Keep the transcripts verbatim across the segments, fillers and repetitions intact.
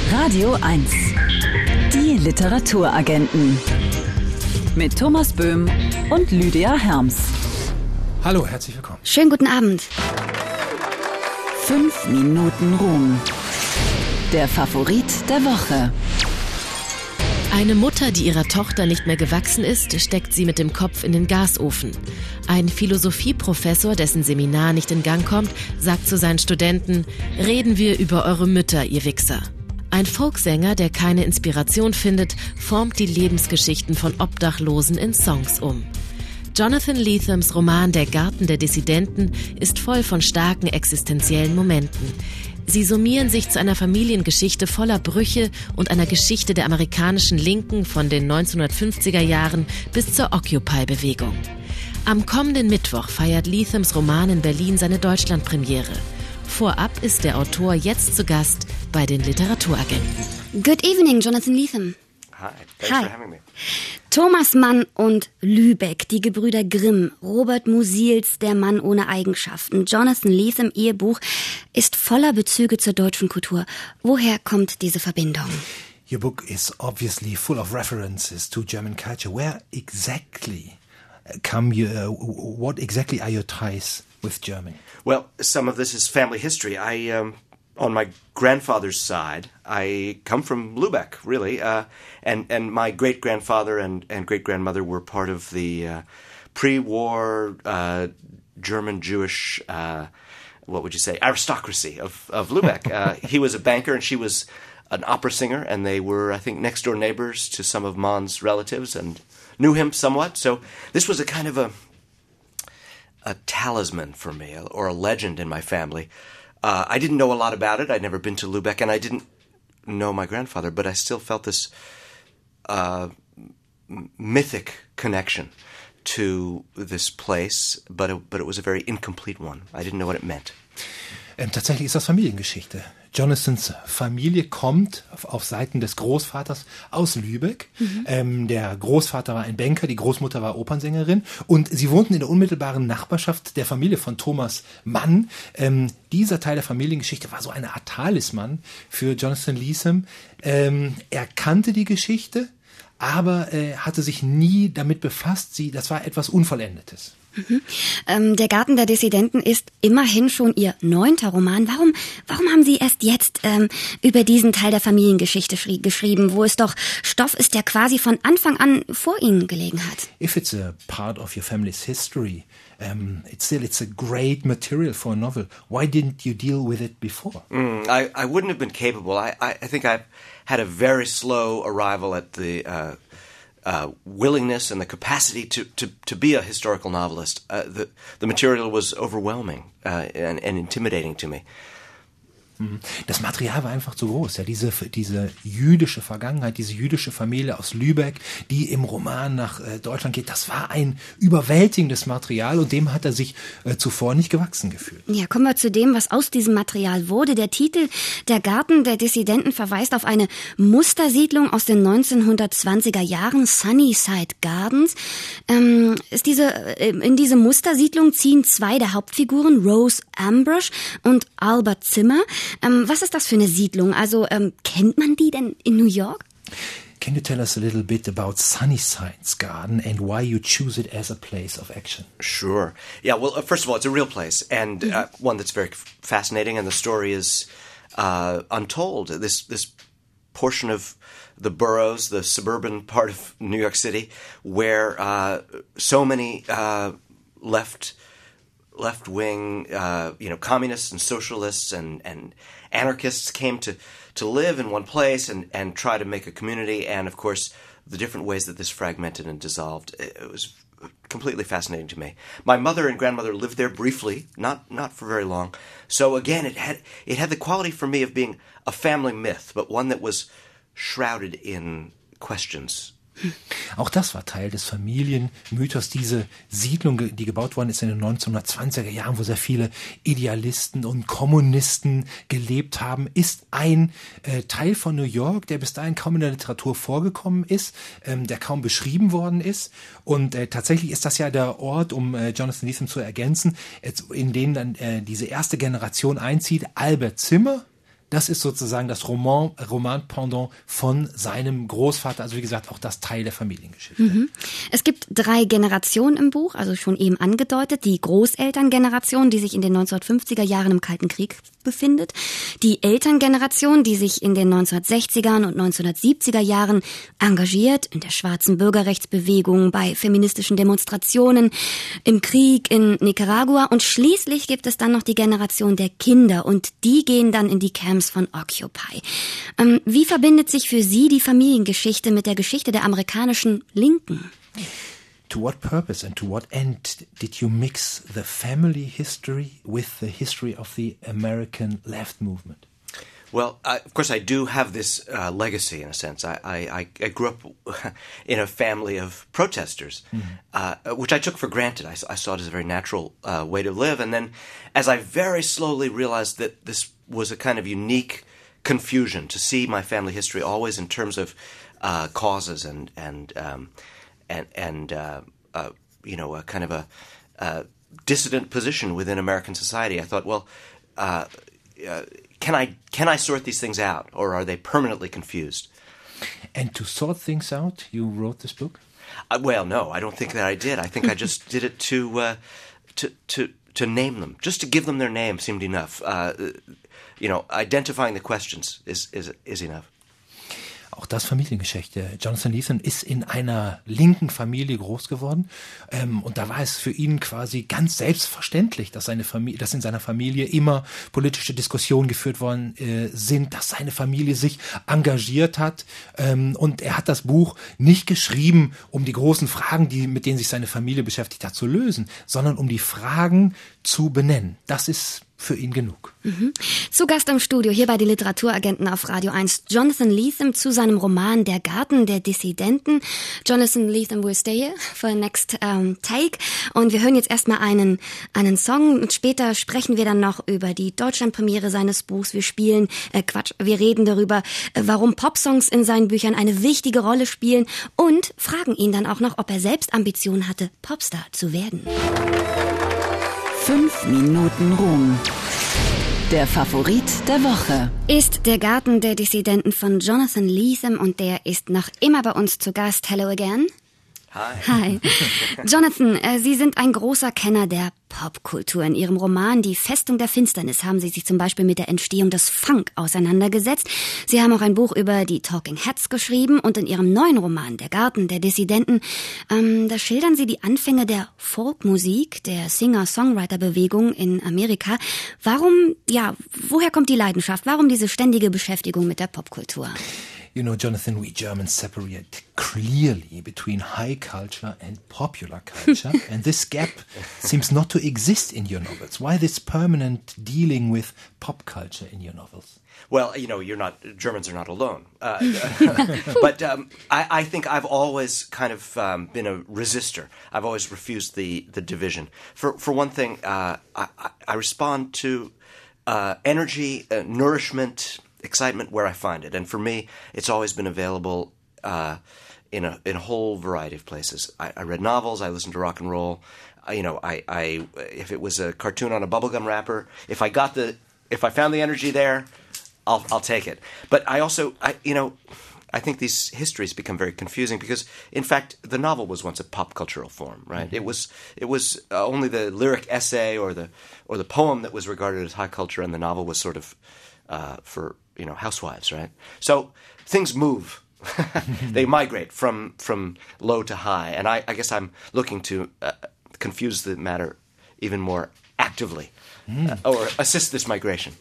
Radio eins. Die Literaturagenten. Mit Thomas Böhm und Lydia Herms. Hallo, herzlich willkommen. Schönen guten Abend. Fünf Minuten Ruhm. Der Favorit der Woche. Eine Mutter, die ihrer Tochter nicht mehr gewachsen ist, steckt sie mit dem Kopf in den Gasofen. Ein Philosophieprofessor, dessen Seminar nicht in Gang kommt, sagt zu seinen Studenten: Reden wir über eure Mütter, ihr Wichser. Ein Folksänger, der keine Inspiration findet, formt die Lebensgeschichten von Obdachlosen in Songs um. Jonathan Lethams Roman Der Garten der Dissidenten ist voll von starken existenziellen Momenten. Sie summieren sich zu einer Familiengeschichte voller Brüche und einer Geschichte der amerikanischen Linken von den neunzehnhundertfünfziger Jahren bis zur Occupy-Bewegung. Am kommenden Mittwoch feiert Lethams Roman in Berlin seine Deutschlandpremiere. Vorab ist der Autor jetzt zu Gast bei den Literaturagenten. Good evening, Jonathan Lethem. Hi, thanks Hi. for having me. Thomas Mann und Lübeck, die Gebrüder Grimm, Robert Musil's Der Mann ohne Eigenschaften, Jonathan Lethem Ehebuch ist voller Bezüge zur deutschen Kultur. Woher kommt diese Verbindung? Your book is obviously full of references to German culture. Where exactly come you, uh, what exactly are your ties with Germany? Well, some of this is family history. I, um, on my grandfather's side, I come from Lübeck, really, uh, and and my great grandfather and and great grandmother were part of the uh, pre-war uh, German Jewish. Uh, what would you say, aristocracy of, of Lübeck. Uh, he was a banker and she was an opera singer, and they were, I think, next door neighbors to some of Mann's relatives and knew him somewhat. So this was a kind of a a talisman for me, or a legend in my family. Uh, I didn't know a lot about it. I'd never been to Lübeck, and I didn't know my grandfather, but I still felt this uh, mythic connection to this place, but it, but it was a very incomplete one. I didn't know what it meant. Ähm, tatsächlich ist das Familiengeschichte. Jonathans Familie kommt auf, auf Seiten des Großvaters aus Lübeck. Mhm. Ähm, der Großvater war ein Banker, die Großmutter war Opernsängerin und sie wohnten in der unmittelbaren Nachbarschaft der Familie von Thomas Mann. Ähm, dieser Teil der Familiengeschichte war so eine Art Talisman für Jonathan Lethem. Ähm, er kannte die Geschichte, aber äh, hatte sich nie damit befasst. Sie, das war etwas Unvollendetes. Mhm. Ähm, Der Garten der Dissidenten ist immerhin schon Ihr neunter Roman. Warum, warum haben Sie erst jetzt ähm, über diesen Teil der Familiengeschichte schrie- geschrieben, wo es doch Stoff ist, der quasi von Anfang an vor Ihnen gelegen hat? If it's a part of your family's history, um, it's still it's a great material for a novel. Why didn't you deal with it before? Mm, I, I wouldn't have been capable. I, I, I think I've had a very slow arrival at the uh, uh, willingness and the capacity to, to, to be a historical novelist. Uh, the, the material was overwhelming uh, and, and intimidating to me. Das Material war einfach zu groß. Ja, diese, diese jüdische Vergangenheit, diese jüdische Familie aus Lübeck, die im Roman nach äh, Deutschland geht, das war ein überwältigendes Material und dem hat er sich äh, zuvor nicht gewachsen gefühlt. Ja, kommen wir zu dem, was aus diesem Material wurde. Der Titel Der Garten der Dissidenten verweist auf eine Mustersiedlung aus den neunzehnhundertzwanziger Jahren, Sunnyside Gardens. Ähm, ist diese, äh, in diese Mustersiedlung ziehen zwei der Hauptfiguren, Rose Ambrosch und Albert Zimmer. Ähm, was ist das für eine Siedlung? Also ähm, kennt man die denn in New York? Can you tell us a little bit about Sunnyside's Garden and why you choose it as a place of action? Sure. Yeah, well, uh, first of all, it's a real place, and uh, one that's very f- fascinating, and the story is uh, untold. This this portion of the boroughs, the suburban part of New York City, where uh, so many uh, left... left-wing, uh, you know, communists and socialists and, and anarchists came to, to live in one place and, and try to make a community. And, of course, the different ways that this fragmented and dissolved, it was completely fascinating to me. My mother and grandmother lived there briefly, not not for very long. So, again, it had it had the quality for me of being a family myth, but one that was shrouded in questions. Auch das war Teil des Familienmythos, diese Siedlung, die gebaut worden ist in den neunzehnhundertzwanziger Jahren, wo sehr viele Idealisten und Kommunisten gelebt haben, ist ein äh, Teil von New York, der bis dahin kaum in der Literatur vorgekommen ist, ähm, der kaum beschrieben worden ist. Und äh, tatsächlich ist das ja der Ort, um äh, Jonathan Lethem zu ergänzen, in den dann äh, diese erste Generation einzieht. Albert Zimmer, das ist sozusagen das Roman, Roman-Pendant von seinem Großvater, also wie gesagt auch das Teil der Familiengeschichte. Mhm. Es gibt drei Generationen im Buch, also schon eben angedeutet, die Großelterngeneration, die sich in den neunzehnhundertfünfziger Jahren im Kalten Krieg befindet, die Elterngeneration, die sich in den neunzehnhundertsechzigern und neunzehnhundertsiebziger Jahren engagiert in der schwarzen Bürgerrechtsbewegung, bei feministischen Demonstrationen, im Krieg in Nicaragua, und schließlich gibt es dann noch die Generation der Kinder, und die gehen dann in die Camps von Occupy. Ähm, wie verbindet sich für Sie die Familiengeschichte mit der Geschichte der amerikanischen Linken? To what purpose and to what end did you mix the family history with the history of the American left movement? Well, I, of course, I do have this uh, legacy in a sense. I, I, I grew up in a family of protesters, mm-hmm. uh, which I took for granted. I, I saw it as a very natural uh, way to live. And then as I very slowly realized that this was a kind of unique confusion, to see my family history always in terms of uh, causes and, and, um, and, and uh, uh, you know, a kind of a uh, dissident position within American society, I thought, well, uh, uh, Can I can I sort these things out, or are they permanently confused? And to sort things out, you wrote this book? Uh, well, no, I don't think that I did. I think I just did it to uh, to to to name them, just to give them their name seemed enough. Uh, you know, identifying the questions is is is enough. Auch das Familiengeschichte. Jonathan Lethem ist in einer linken Familie groß geworden, ähm, und da war es für ihn quasi ganz selbstverständlich, dass seine Familie, dass in seiner Familie immer politische Diskussionen geführt worden äh, sind, dass seine Familie sich engagiert hat, ähm, und er hat das Buch nicht geschrieben, um die großen Fragen, die mit denen sich seine Familie beschäftigt hat, zu lösen, sondern um die Fragen zu benennen. Das ist für ihn genug. Mhm. Zu Gast im Studio hier bei die Literaturagenten auf Radio eins, Jonathan Lethem zu seinem Roman Der Garten der Dissidenten. Jonathan Lethem will stay here for the next um, take. Und wir hören jetzt erstmal einen, einen Song, und später sprechen wir dann noch über die Deutschlandpremiere seines Buchs. Wir spielen, äh, Quatsch, wir reden darüber, äh, warum Popsongs in seinen Büchern eine wichtige Rolle spielen, und fragen ihn dann auch noch, ob er selbst Ambitionen hatte, Popstar zu werden. Fünf Minuten Ruhm. Der Favorit der Woche ist Der Garten der Dissidenten von Jonathan Lethem, und der ist noch immer bei uns zu Gast. Hello again. Hi. Hi. Jonathan, äh, Sie sind ein großer Kenner der Popkultur. In Ihrem Roman Die Festung der Finsternis haben Sie sich zum Beispiel mit der Entstehung des Funk auseinandergesetzt. Sie haben auch ein Buch über die Talking Heads geschrieben, und in Ihrem neuen Roman Der Garten der Dissidenten, ähm, da schildern Sie die Anfänge der Folkmusik, der Singer-Songwriter-Bewegung in Amerika. Warum, ja, woher kommt die Leidenschaft? Warum diese ständige Beschäftigung mit der Popkultur? You know, Jonathan, we Germans separate clearly between high culture and popular culture, and this gap seems not to exist in your novels. Why this permanent dealing with pop culture in your novels? Well, you know, you're not, Germans are not alone. Uh, but um, I, I think I've always kind of um, been a resistor. I've always refused the, the division. For, for one thing, uh, I, I respond to uh, energy, uh, nourishment, excitement where I find it, and for me, it's always been available uh, in a in a whole variety of places. I, I read novels, I listened to rock and roll. I, you know, I, I if it was a cartoon on a bubblegum wrapper, if I got the if I found the energy there, I'll I'll take it. But I also, I you know, I think these histories become very confusing because, in fact, the novel was once a pop cultural form, right? Mm-hmm. It was it was uh, only the lyric essay or the or the poem that was regarded as high culture, and the novel was sort of uh, for you know, housewives, right? So things move. They migrate from from low to high. And I, I guess I'm looking to uh, confuse the matter even more actively mm. uh, or assist this migration.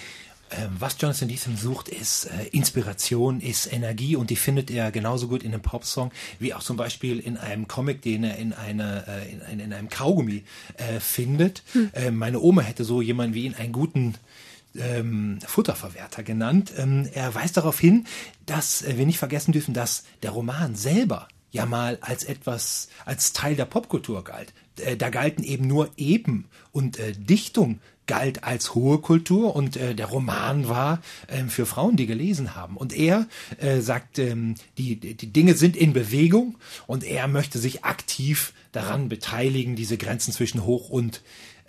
Was Jonathan Lethem sucht, ist äh, Inspiration, ist Energie, und die findet er genauso gut in einem Popsong wie auch zum Beispiel in einem Comic, den er in, eine, äh, in, in einem Kaugummi äh, findet. Hm. Äh, meine Oma hätte so jemanden wie ihn einen guten Ähm, Futterverwerter genannt. Ähm, er weist darauf hin, dass äh, wir nicht vergessen dürfen, dass der Roman selber ja mal als etwas, als Teil der Popkultur galt. Äh, da galten eben nur Epen und äh, Dichtung galt als hohe Kultur, und äh, der Roman war äh, für Frauen, die gelesen haben. Und er äh, sagt, ähm, die, die Dinge sind in Bewegung, und er möchte sich aktiv daran beteiligen, diese Grenzen zwischen hoch und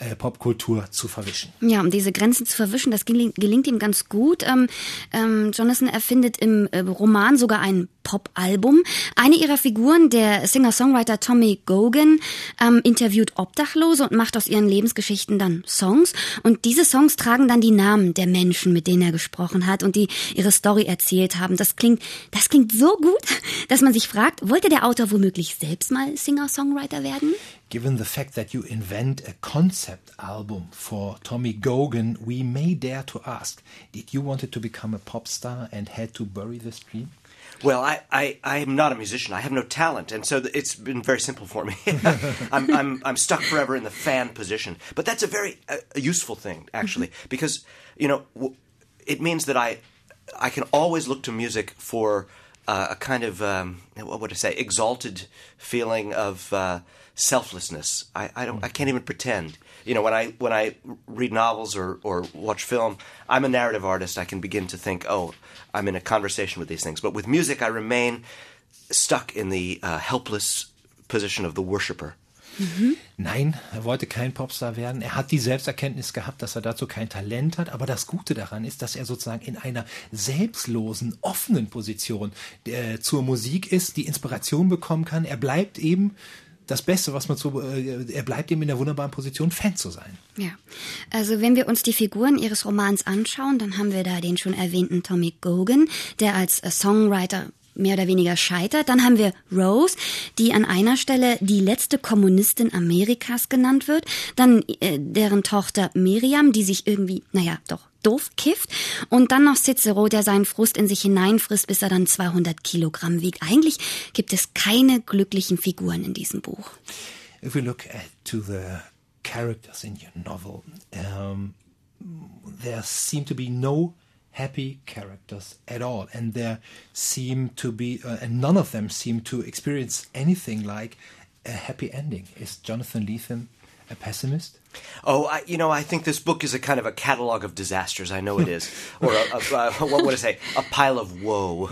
äh, Popkultur zu verwischen. Ja, um diese Grenzen zu verwischen, das gelingt, gelingt ihm ganz gut. Ähm, ähm, Jonathan erfindet im äh, Roman sogar ein Pop-Album. Eine ihrer Figuren, der Singer-Songwriter Tommy Gogan, ähm, interviewt Obdachlose und macht aus ihren Lebensgeschichten dann Songs. Und diese Songs tragen dann die Namen der Menschen, mit denen er gesprochen hat und die ihre Story erzählt haben. Das klingt, das klingt so gut, dass man sich fragt, wollte der Autor womöglich selbst mal Singer-Songwriter werden? Given the fact that you invent a concept album for Tommy Gogan, we may dare to ask, did you want to become a pop star and had to bury this dream? Well, I, I, I'm not a musician. I have no talent, and so it's been very simple for me. I'm, I'm, I'm stuck forever in the fan position. But that's a very uh, a useful thing, actually, mm-hmm. because, you know, w- it means that I, I can always look to music for uh, a kind of, um, what would I say, exalted feeling of uh, selflessness. I, I don't, I can't even pretend. You know, when I when I read novels or, or watch film, I'm a narrative artist. I can begin to think, oh, I'm in a conversation with these things. But with music, I remain stuck in the uh, helpless position of the worshipper. Mhm. Nein, er wollte kein Popstar werden. Er hat die Selbsterkenntnis gehabt, dass er dazu kein Talent hat. Aber das Gute daran ist, dass er sozusagen in einer selbstlosen, offenen Position äh, zur Musik ist, die Inspiration bekommen kann. Er bleibt eben das Beste, was man so, äh, er bleibt eben in der wunderbaren Position, Fan zu sein. Ja, also wenn wir uns die Figuren ihres Romans anschauen, dann haben wir da den schon erwähnten Tommy Gogan, der als Songwriter mehr oder weniger scheitert. Dann haben wir Rose, die an einer Stelle die letzte Kommunistin Amerikas genannt wird. Dann äh, deren Tochter Miriam, die sich irgendwie, naja, doch doof kifft. Und dann noch Cicero, der seinen Frust in sich hineinfrisst, bis er dann zweihundert Kilogramm wiegt. Eigentlich gibt es keine glücklichen Figuren in diesem Buch. If we look at to the characters in your novel, um, there seem to be no happy characters at all, and there seem to be, uh, and none of them seem to experience anything like a happy ending. Is Jonathan Lethem a pessimist? Oh, I, you know, I think this book is a kind of a catalog of disasters. I know it is, or a, a, uh, what would I say? A pile of woe.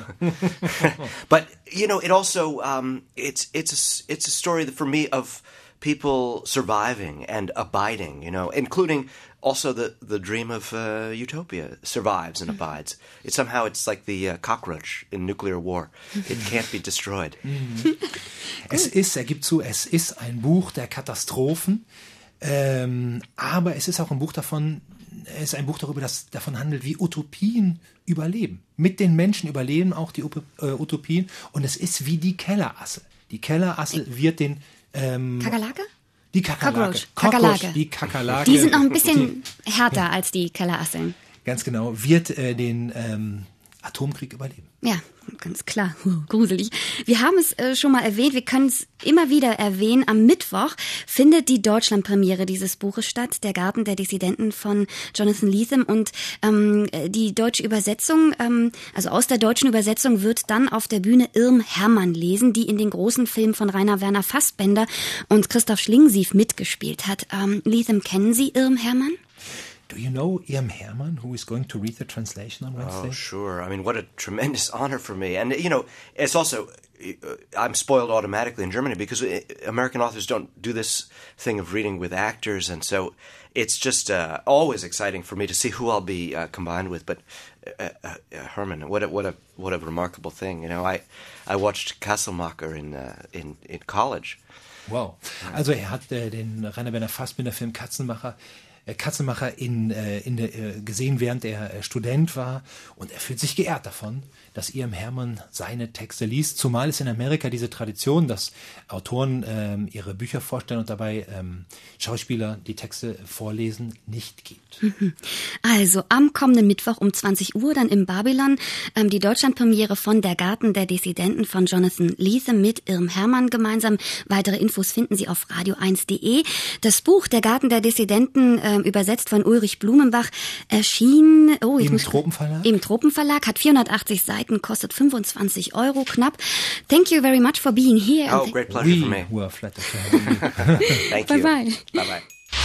But you know, it also um, it's it's a, it's a story that, for me, of people surviving and abiding. You know, including also the the dream of uh, utopia survives and abides. It somehow it's like the uh, cockroach in nuclear war. It can't be destroyed. Es ist, er gibt zu, es ist ein Buch der Katastrophen. Ähm, aber es ist auch ein Buch davon, es ist ein Buch darüber, das davon handelt, wie Utopien überleben. Mit den Menschen überleben auch die äh, Utopien. Und es ist wie die Kellerasse. Die Kellerasse wird den ähm, Kakerlake? Die Kakerlake. Kakerlake. Die Kakerlake. Die sind noch ein bisschen härter ja. als die Kellerasseln. Ganz genau. Wird äh, den ähm, Atomkrieg überleben. Ja, ganz klar. Gruselig. Wir haben es äh, schon mal erwähnt, wir können es immer wieder erwähnen. Am Mittwoch findet die Deutschlandpremiere dieses Buches statt, Der Garten der Dissidenten von Jonathan Lethem. Und ähm, die deutsche Übersetzung, ähm, also aus der deutschen Übersetzung wird dann auf der Bühne Irm Hermann lesen, die in den großen Filmen von Rainer Werner Fassbender und Christoph Schlingensief mitgespielt hat. Ähm, Lethem, kennen Sie Irm Hermann? Do you know Irm Hermann, who is going to read the translation on Wednesday? Oh, sure. I mean, what a tremendous honor for me. And, you know, it's also, I'm spoiled automatically in Germany because American authors don't do this thing of reading with actors. And so it's just uh, always exciting for me to see who I'll be uh, combined with. But uh, uh, Herman, what a, what a, what a remarkable thing. You know, I, I watched Kastelmacher in, uh, in, in college. Wow. Also er hat äh, den Rainer Werner Fassbinder Film Katzenmacher Katzenmacher in, äh, in der, äh, gesehen, während er äh, Student war, und er fühlt sich geehrt davon, dass Irm Hermann seine Texte liest, zumal es in Amerika diese Tradition, dass Autoren ähm, ihre Bücher vorstellen und dabei ähm, Schauspieler die Texte vorlesen, nicht gibt. Also am kommenden Mittwoch um zwanzig Uhr dann im Babylon ähm, die Deutschlandpremiere von Der Garten der Dissidenten von Jonathan Lethem mit Irm Hermann gemeinsam. Weitere Infos finden Sie auf radio eins punkt de. Das Buch Der Garten der Dissidenten, äh, übersetzt von Ulrich Blumenbach, erschien oh, ich im muss, Tropenverlag. Im Tropenverlag, hat vierhundertachtzig Seiten, kostet fünfundzwanzig Euro knapp. Thank you very much for being here. Oh, great pleasure We for me. were flattered to have you. Thank Bye you. bye. Bye bye.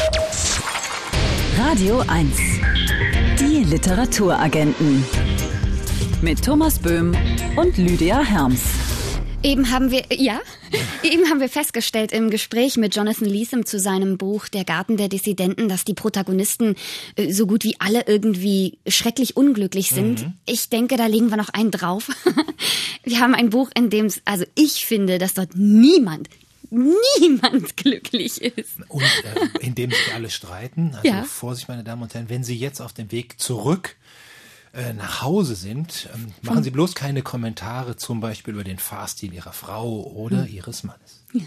Radio eins. Die Literaturagenten. Mit Thomas Böhm und Lydia Herms. Eben haben wir, ja, eben haben wir festgestellt im Gespräch mit Jonathan Lethem zu seinem Buch Der Garten der Dissidenten, dass die Protagonisten äh, so gut wie alle irgendwie schrecklich unglücklich sind. Mhm. Ich denke, da legen wir noch einen drauf. Wir haben ein Buch, in dem es, also ich finde, dass dort niemand niemand glücklich ist. Und äh, in dem sich alle streiten. Also ja. Vorsicht, meine Damen und Herren, wenn Sie jetzt auf dem Weg zurück äh, nach Hause sind, ähm, machen Sie bloß keine Kommentare zum Beispiel über den Fahrstil Ihrer Frau oder hm. Ihres Mannes. Ja.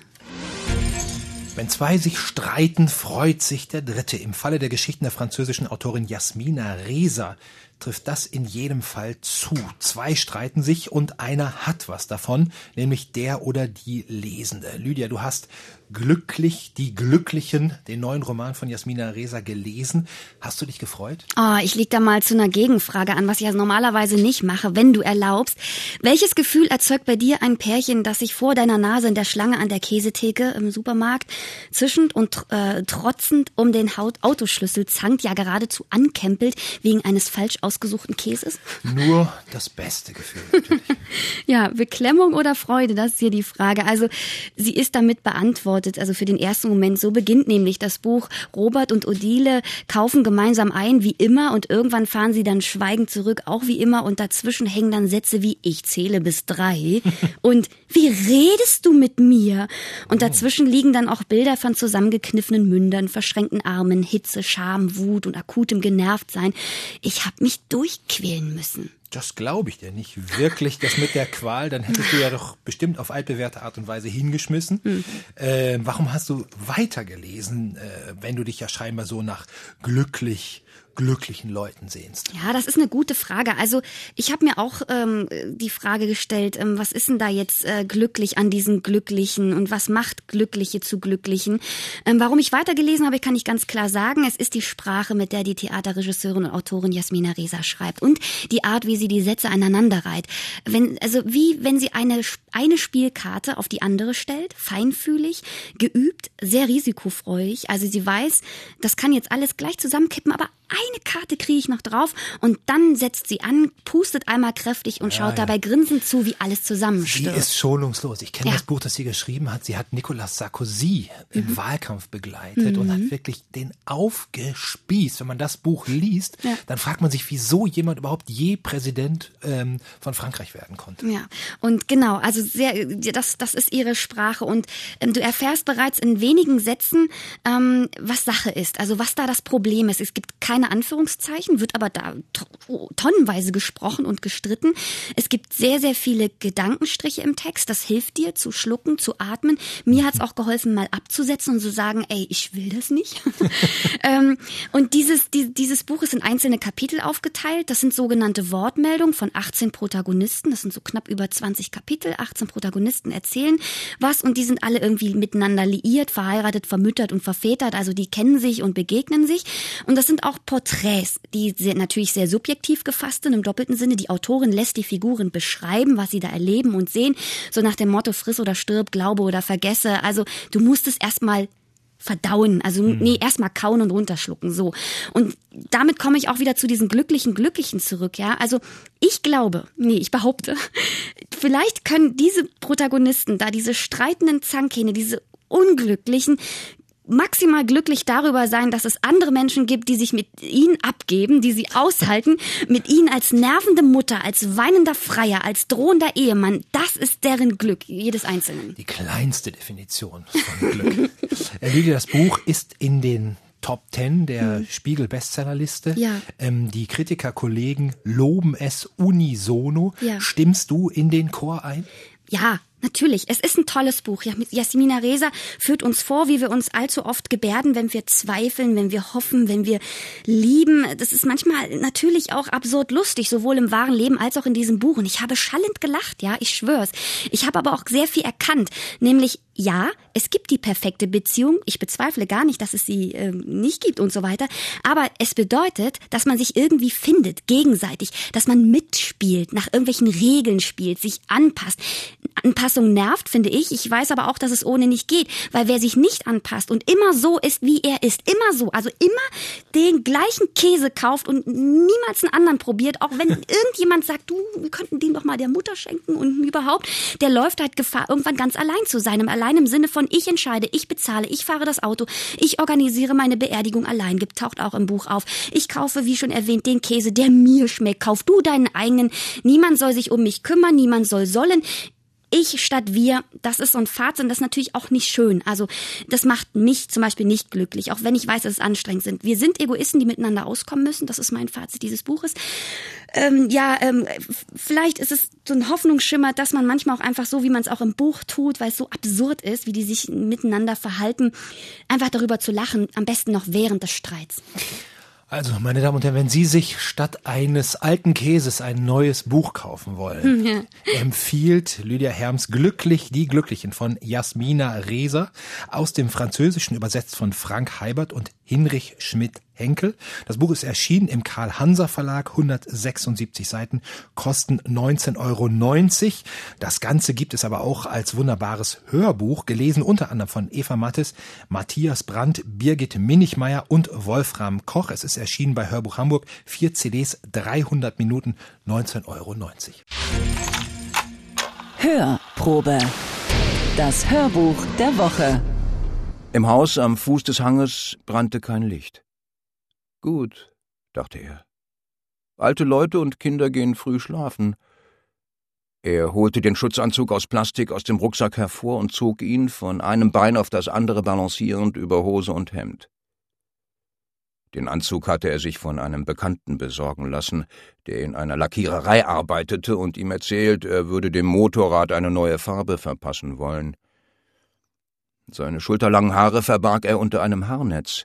Wenn zwei sich streiten, freut sich der Dritte. Im Falle der Geschichten der französischen Autorin Yasmina Reza trifft das in jedem Fall zu. Zwei streiten sich und einer hat was davon, nämlich der oder die Lesende. Lydia, du hast Glücklich, die Glücklichen, den neuen Roman von Yasmina Reza gelesen. Hast du dich gefreut? Oh, ich leg da mal zu einer Gegenfrage an, was ich ja normalerweise nicht mache, wenn du erlaubst. Welches Gefühl erzeugt bei dir ein Pärchen, das sich vor deiner Nase in der Schlange an der Käsetheke im Supermarkt zischend und äh, trotzend um den Autoschlüssel zankt, ja geradezu ankämpelt wegen eines falsch ausgesuchten Käses? Nur das beste Gefühl, natürlich. Ja, Beklemmung oder Freude, das ist hier die Frage. Also sie ist damit beantwortet. Also für den ersten Moment, so beginnt nämlich das Buch. Robert und Odile kaufen gemeinsam ein, wie immer, und irgendwann fahren sie dann schweigend zurück, auch wie immer, und dazwischen hängen dann Sätze wie ich zähle bis drei und wie redest du mit mir? Und dazwischen liegen dann auch Bilder von zusammengekniffenen Mündern, verschränkten Armen, Hitze, Scham, Wut und akutem Genervtsein. Ich habe mich durchquälen müssen. Das glaube ich dir nicht. Wirklich, das mit der Qual, dann hättest du ja doch bestimmt auf altbewährte Art und Weise hingeschmissen. Mhm. Äh, warum hast du weitergelesen, äh, wenn du dich ja scheinbar so nach glücklich glücklichen Leuten sehnst? Ja, das ist eine gute Frage. Also ich habe mir auch ähm, die Frage gestellt, ähm, was ist denn da jetzt äh, glücklich an diesen Glücklichen und was macht Glückliche zu Glücklichen? Ähm, warum ich weitergelesen habe, kann ich ganz klar sagen, es ist die Sprache, mit der die Theaterregisseurin und Autorin Yasmina Reza schreibt und die Art, wie sie die Sätze aneinander reiht. Wenn, also wie wenn sie eine, eine Spielkarte auf die andere stellt, feinfühlig, geübt, sehr risikofreudig. Also sie weiß, das kann jetzt alles gleich zusammenkippen, aber eine Karte kriege ich noch drauf und dann setzt sie an, pustet einmal kräftig und ja, schaut ja. dabei grinsend zu, wie alles zusammenstürzt. Sie ist schonungslos. Ich kenne ja. das Buch, das sie geschrieben hat. Sie hat Nicolas Sarkozy mhm. im Wahlkampf begleitet mhm. und hat wirklich den aufgespießt. Wenn man das Buch liest, ja. dann fragt man sich, wieso jemand überhaupt je Präsident ähm, von Frankreich werden konnte. Ja, und genau, also sehr, das, das ist ihre Sprache und ähm, du erfährst bereits in wenigen Sätzen, ähm, was Sache ist, also was da das Problem ist. Es gibt keine Anführungszeichen, wird aber da tonnenweise gesprochen und gestritten. Es gibt sehr, sehr viele Gedankenstriche im Text. Das hilft dir zu schlucken, zu atmen. Mir hat es auch geholfen, mal abzusetzen und zu sagen, ey, ich will das nicht. ähm, und dieses, die, dieses Buch ist in einzelne Kapitel aufgeteilt. Das sind sogenannte Wortmeldungen von achtzehn Protagonisten. Das sind so knapp über zwanzig Kapitel. achtzehn Protagonisten erzählen was und die sind alle irgendwie miteinander liiert, verheiratet, vermüttert und vervätert. Also die kennen sich und begegnen sich. Und das sind auch Porträts, die sehr, natürlich sehr subjektiv gefasst sind, im doppelten Sinne. Die Autorin lässt die Figuren beschreiben, was sie da erleben und sehen, so nach dem Motto friss oder stirb, glaube oder vergesse. Also du musst es erstmal verdauen, also mhm. nee, erstmal kauen und runterschlucken, so. Und damit komme ich auch wieder zu diesen glücklichen Glücklichen zurück, ja. Also ich glaube, nee, ich behaupte, vielleicht können diese Protagonisten da, diese streitenden Zankhähne, diese Unglücklichen, maximal glücklich darüber sein, dass es andere Menschen gibt, die sich mit ihnen abgeben, die sie aushalten, mit ihnen als nervende Mutter, als weinender Freier, als drohender Ehemann. Das ist deren Glück, jedes Einzelnen. Die kleinste Definition von Glück. Lydia, das Buch ist in den Top Ten der mhm. Spiegel-Bestsellerliste. Ja. Ähm, die Kritikerkollegen loben es unisono. Ja. Stimmst du in den Chor ein? Ja, natürlich. Es ist ein tolles Buch. Yasmina Reza führt uns vor, wie wir uns allzu oft gebärden, wenn wir zweifeln, wenn wir hoffen, wenn wir lieben. Das ist manchmal natürlich auch absurd lustig, sowohl im wahren Leben als auch in diesem Buch. Und ich habe schallend gelacht, ja, ich schwör's. Ich habe aber auch sehr viel erkannt, nämlich ja, es gibt die perfekte Beziehung. Ich bezweifle gar nicht, dass es sie äh, nicht gibt und so weiter. Aber es bedeutet, dass man sich irgendwie findet, gegenseitig, dass man mitspielt, nach irgendwelchen Regeln spielt, sich anpasst. Anpassung nervt, finde ich. Ich weiß aber auch, dass es ohne nicht geht. Weil wer sich nicht anpasst und immer so ist, wie er ist, immer so, also immer den gleichen Käse kauft und niemals einen anderen probiert, auch wenn irgendjemand sagt, du, wir könnten den doch mal der Mutter schenken und überhaupt, der läuft halt Gefahr, irgendwann ganz allein zu sein. Allein im Sinne von, ich entscheide, ich bezahle, ich fahre das Auto, ich organisiere meine Beerdigung allein, gibt, taucht auch im Buch auf. Ich kaufe, wie schon erwähnt, den Käse, der mir schmeckt. Kauf du deinen eigenen. Niemand soll sich um mich kümmern, niemand soll sollen. Ich statt wir, das ist so ein Fazit und das ist natürlich auch nicht schön. Also das macht mich zum Beispiel nicht glücklich, auch wenn ich weiß, dass es anstrengend sind. Wir sind Egoisten, die miteinander auskommen müssen. Das ist mein Fazit dieses Buches. Ähm, ja, ähm, vielleicht ist es so ein Hoffnungsschimmer, dass man manchmal auch einfach so, wie man es auch im Buch tut, weil es so absurd ist, wie die sich miteinander verhalten, einfach darüber zu lachen, am besten noch während des Streits. Also, meine Damen und Herren, wenn Sie sich statt eines alten Käses ein neues Buch kaufen wollen, ja. empfiehlt Lydia Herms Glücklich, die Glücklichen von Jasmina Reser, aus dem Französischen übersetzt von Frank Heibert und Hinrich Schmidt-Henkel. Das Buch ist erschienen im Karl-Hanser-Verlag, hundertsechsundsiebzig Seiten, kosten neunzehn Euro neunzig. Das Ganze gibt es aber auch als wunderbares Hörbuch, gelesen unter anderem von Eva Mattes, Matthias Brandt, Birgit Minichmeier und Wolfram Koch. Es ist erschienen bei Hörbuch Hamburg, vier C Ds, dreihundert Minuten, neunzehn Euro neunzig. Hörprobe. Das Hörbuch der Woche. Im Haus am Fuß des Hanges brannte kein Licht. Gut, dachte er. Alte Leute und Kinder gehen früh schlafen. Er holte den Schutzanzug aus Plastik aus dem Rucksack hervor und zog ihn, von einem Bein auf das andere balancierend, über Hose und Hemd. Den Anzug hatte er sich von einem Bekannten besorgen lassen, der in einer Lackiererei arbeitete und ihm erzählt, er würde dem Motorrad eine neue Farbe verpassen wollen. Seine schulterlangen Haare verbarg er unter einem Haarnetz.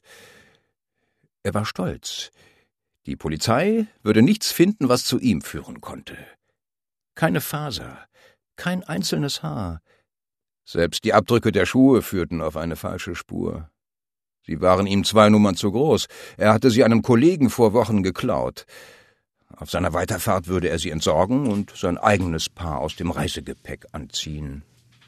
Er war stolz. Die Polizei würde nichts finden, was zu ihm führen konnte. Keine Faser, kein einzelnes Haar. Selbst die Abdrücke der Schuhe führten auf eine falsche Spur. Sie waren ihm zwei Nummern zu groß. Er hatte sie einem Kollegen vor Wochen geklaut. Auf seiner Weiterfahrt würde er sie entsorgen und sein eigenes Paar aus dem Reisegepäck anziehen.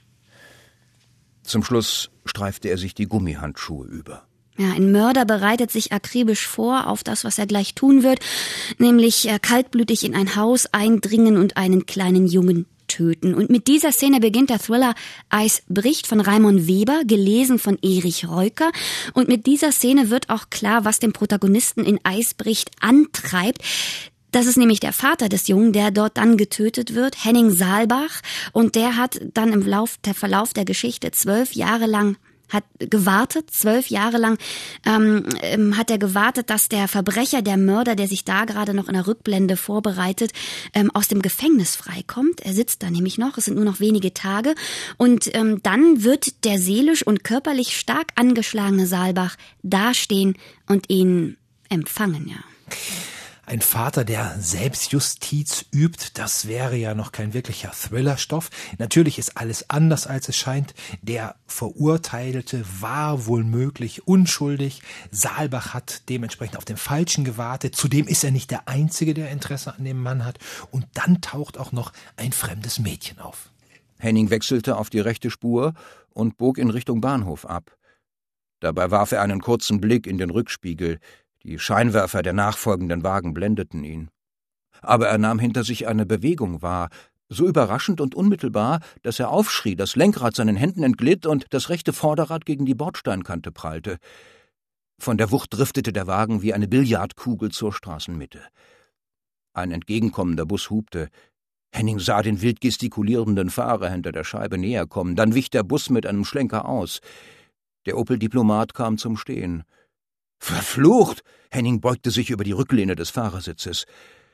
Zum Schluss streifte er sich die Gummihandschuhe über. Ja, ein Mörder bereitet sich akribisch vor auf das, was er gleich tun wird, nämlich äh, kaltblütig in ein Haus eindringen und einen kleinen Jungen töten. Und mit dieser Szene beginnt der Thriller Eis bricht von Raimon Weber, gelesen von Erich Reuker. Und mit dieser Szene wird auch klar, was den Protagonisten in Eis bricht antreibt. Das ist nämlich der Vater des Jungen, der dort dann getötet wird, Henning Saalbach. Und der hat dann im Lauf, der Verlauf der Geschichte zwölf Jahre lang hat gewartet, zwölf Jahre lang ähm, hat er gewartet, dass der Verbrecher, der Mörder, der sich da gerade noch in der Rückblende vorbereitet, ähm, aus dem Gefängnis freikommt. Er sitzt da nämlich noch, es sind nur noch wenige Tage. Und ähm, dann wird der seelisch und körperlich stark angeschlagene Saalbach dastehen und ihn empfangen, ja. Ein Vater, der Selbstjustiz übt, das wäre ja noch kein wirklicher Thrillerstoff. Natürlich ist alles anders, als es scheint. Der Verurteilte war wohl möglich unschuldig. Saalbach hat dementsprechend auf den Falschen gewartet. Zudem ist er nicht der Einzige, der Interesse an dem Mann hat. Und dann taucht auch noch ein fremdes Mädchen auf. Henning wechselte auf die rechte Spur und bog in Richtung Bahnhof ab. Dabei warf er einen kurzen Blick in den Rückspiegel. Die Scheinwerfer der nachfolgenden Wagen blendeten ihn. Aber er nahm hinter sich eine Bewegung wahr, so überraschend und unmittelbar, dass er aufschrie, das Lenkrad seinen Händen entglitt und das rechte Vorderrad gegen die Bordsteinkante prallte. Von der Wucht driftete der Wagen wie eine Billardkugel zur Straßenmitte. Ein entgegenkommender Bus hupte. Henning sah den wild gestikulierenden Fahrer hinter der Scheibe näher kommen. Dann wich der Bus mit einem Schlenker aus. Der Opel Diplomat kam zum Stehen. »Verflucht!« Henning beugte sich über die Rücklehne des Fahrersitzes.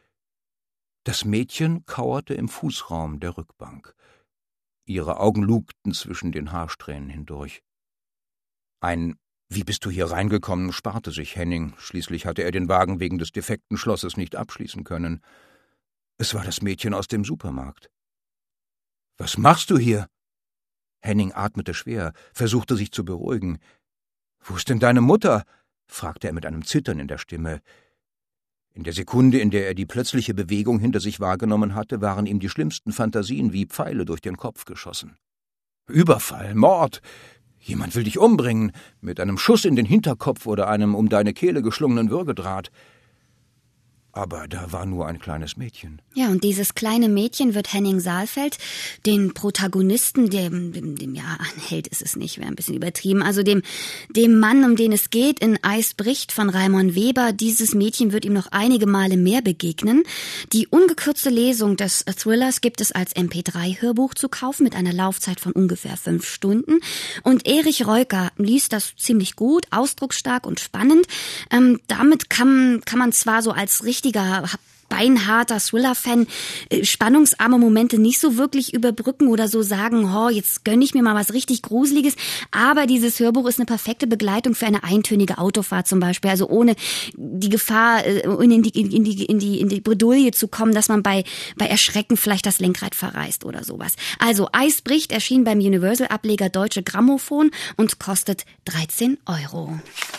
Das Mädchen kauerte im Fußraum der Rückbank. Ihre Augen lugten zwischen den Haarsträhnen hindurch. Ein »Wie bist du hier reingekommen?« sparte sich Henning. Schließlich hatte er den Wagen wegen des defekten Schlosses nicht abschließen können. Es war das Mädchen aus dem Supermarkt. »Was machst du hier?« Henning atmete schwer, versuchte sich zu beruhigen. »Wo ist denn deine Mutter?« fragte er mit einem Zittern in der Stimme. In der Sekunde, in der er die plötzliche Bewegung hinter sich wahrgenommen hatte, waren ihm die schlimmsten Fantasien wie Pfeile durch den Kopf geschossen. Überfall, Mord, jemand will dich umbringen, mit einem Schuss in den Hinterkopf oder einem um deine Kehle geschlungenen Würgedraht. Aber da war nur ein kleines Mädchen. Ja, und dieses kleine Mädchen wird Henning Saalfeld, den Protagonisten, dem, dem, dem ja, ein Held ist es nicht, wäre ein bisschen übertrieben, also dem, dem Mann, um den es geht, in Eis bricht von Raimon Weber, dieses Mädchen wird ihm noch einige Male mehr begegnen. Die ungekürzte Lesung des Thrillers gibt es als M P drei Hörbuch zu kaufen mit einer Laufzeit von ungefähr fünf Stunden. Und Erich Reuker liest das ziemlich gut, ausdrucksstark und spannend. Ähm, damit kann, kann man zwar so als richtiger beinharter Thriller-Fan äh, spannungsarme Momente nicht so wirklich überbrücken oder so sagen, oh, jetzt gönne ich mir mal was richtig Gruseliges. Aber dieses Hörbuch ist eine perfekte Begleitung für eine eintönige Autofahrt zum Beispiel. Also ohne die Gefahr, äh, in, die, in, die, in, die, in die Bredouille zu kommen, dass man bei, bei Erschrecken vielleicht das Lenkrad verreißt oder sowas. Also Eis bricht erschien beim Universal-Ableger Deutsche Grammophon und kostet dreizehn Euro.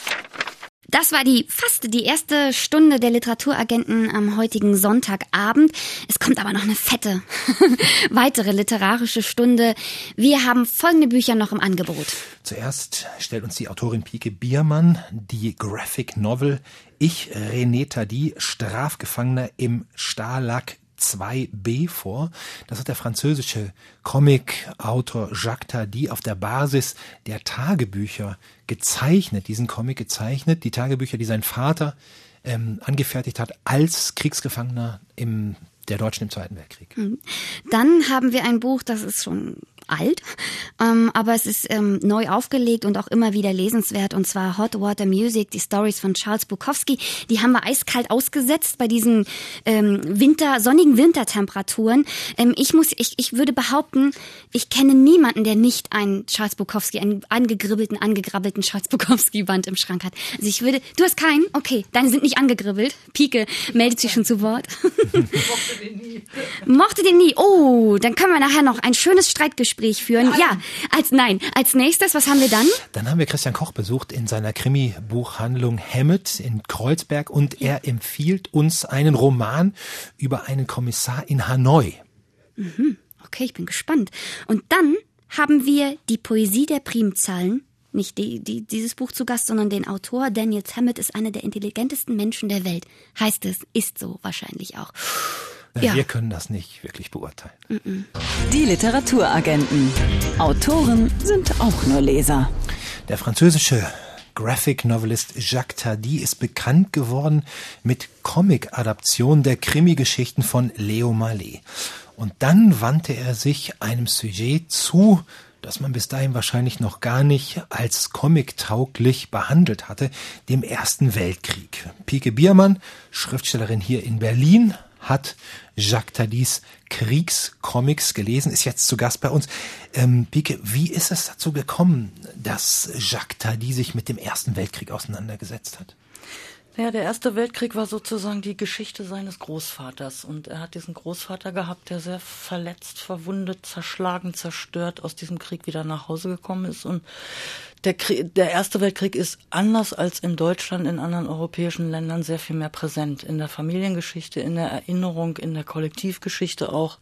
Das war die fast die erste Stunde der Literaturagenten am heutigen Sonntagabend. Es kommt aber noch eine fette weitere literarische Stunde. Wir haben folgende Bücher noch im Angebot. Zuerst stellt uns die Autorin Pike Biermann die Graphic Novel Ich, René Tardy, Strafgefangener im Stalag zwei b vor. Das hat der französische Comic-Autor Jacques Tardy auf der Basis der Tagebücher gezeichnet, diesen Comic gezeichnet, die Tagebücher, die sein Vater ähm, angefertigt hat als Kriegsgefangener im der Deutschen im Zweiten Weltkrieg. Dann haben wir ein Buch, das ist schon alt, ähm, aber es ist ähm, neu aufgelegt und auch immer wieder lesenswert, und zwar Hot Water Music, die Stories von Charles Bukowski. Die haben wir eiskalt ausgesetzt bei diesen ähm, Winter, sonnigen Wintertemperaturen. Ähm, ich muss, ich, ich würde behaupten, ich kenne niemanden, der nicht einen Charles Bukowski, einen angegribbelten, angegrabbelten Charles Bukowski-Band im Schrank hat. Also ich würde, du hast keinen? Okay, deine sind nicht angegribbelt. Pike meldet sich schon zu Wort. Mochte den nie. Mochte den nie. Oh, dann können wir nachher noch ein schönes Streitgespräch führen. Nein. Ja, als nein. Als nächstes, was haben wir dann? Dann haben wir Christian Koch besucht in seiner Krimi-Buchhandlung Hammett in Kreuzberg und ja. er empfiehlt uns einen Roman über einen Kommissar in Hanoi. Mhm. Okay, ich bin gespannt. Und dann haben wir die Poesie der Primzahlen. Nicht die, die, dieses Buch zu Gast, sondern den Autor. Daniel Tammet ist einer der intelligentesten Menschen der Welt. Heißt es, ist so wahrscheinlich auch. Na, ja. Wir können das nicht wirklich beurteilen. Mm-mm. Die Literaturagenten. Autoren sind auch nur Leser. Der französische Graphic-Novelist Jacques Tardy ist bekannt geworden mit Comic-Adaptionen der Krimi-Geschichten von Leo Mallet. Und dann wandte er sich einem Sujet zu, das man bis dahin wahrscheinlich noch gar nicht als comic-tauglich behandelt hatte, dem Ersten Weltkrieg. Pike Biermann, Schriftstellerin hier in Berlin, hat Jacques Tardys Kriegscomics gelesen, ist jetzt zu Gast bei uns. Ähm, Pike, wie ist es dazu gekommen, dass Jacques Tardy sich mit dem Ersten Weltkrieg auseinandergesetzt hat? Ja, der Erste Weltkrieg war sozusagen die Geschichte seines Großvaters. Und er hat diesen Großvater gehabt, der sehr verletzt, verwundet, zerschlagen, zerstört aus diesem Krieg wieder nach Hause gekommen ist. Und der, Krieg, der Erste Weltkrieg ist anders als in Deutschland, in anderen europäischen Ländern sehr viel mehr präsent. In der Familiengeschichte, in der Erinnerung, in der Kollektivgeschichte auch.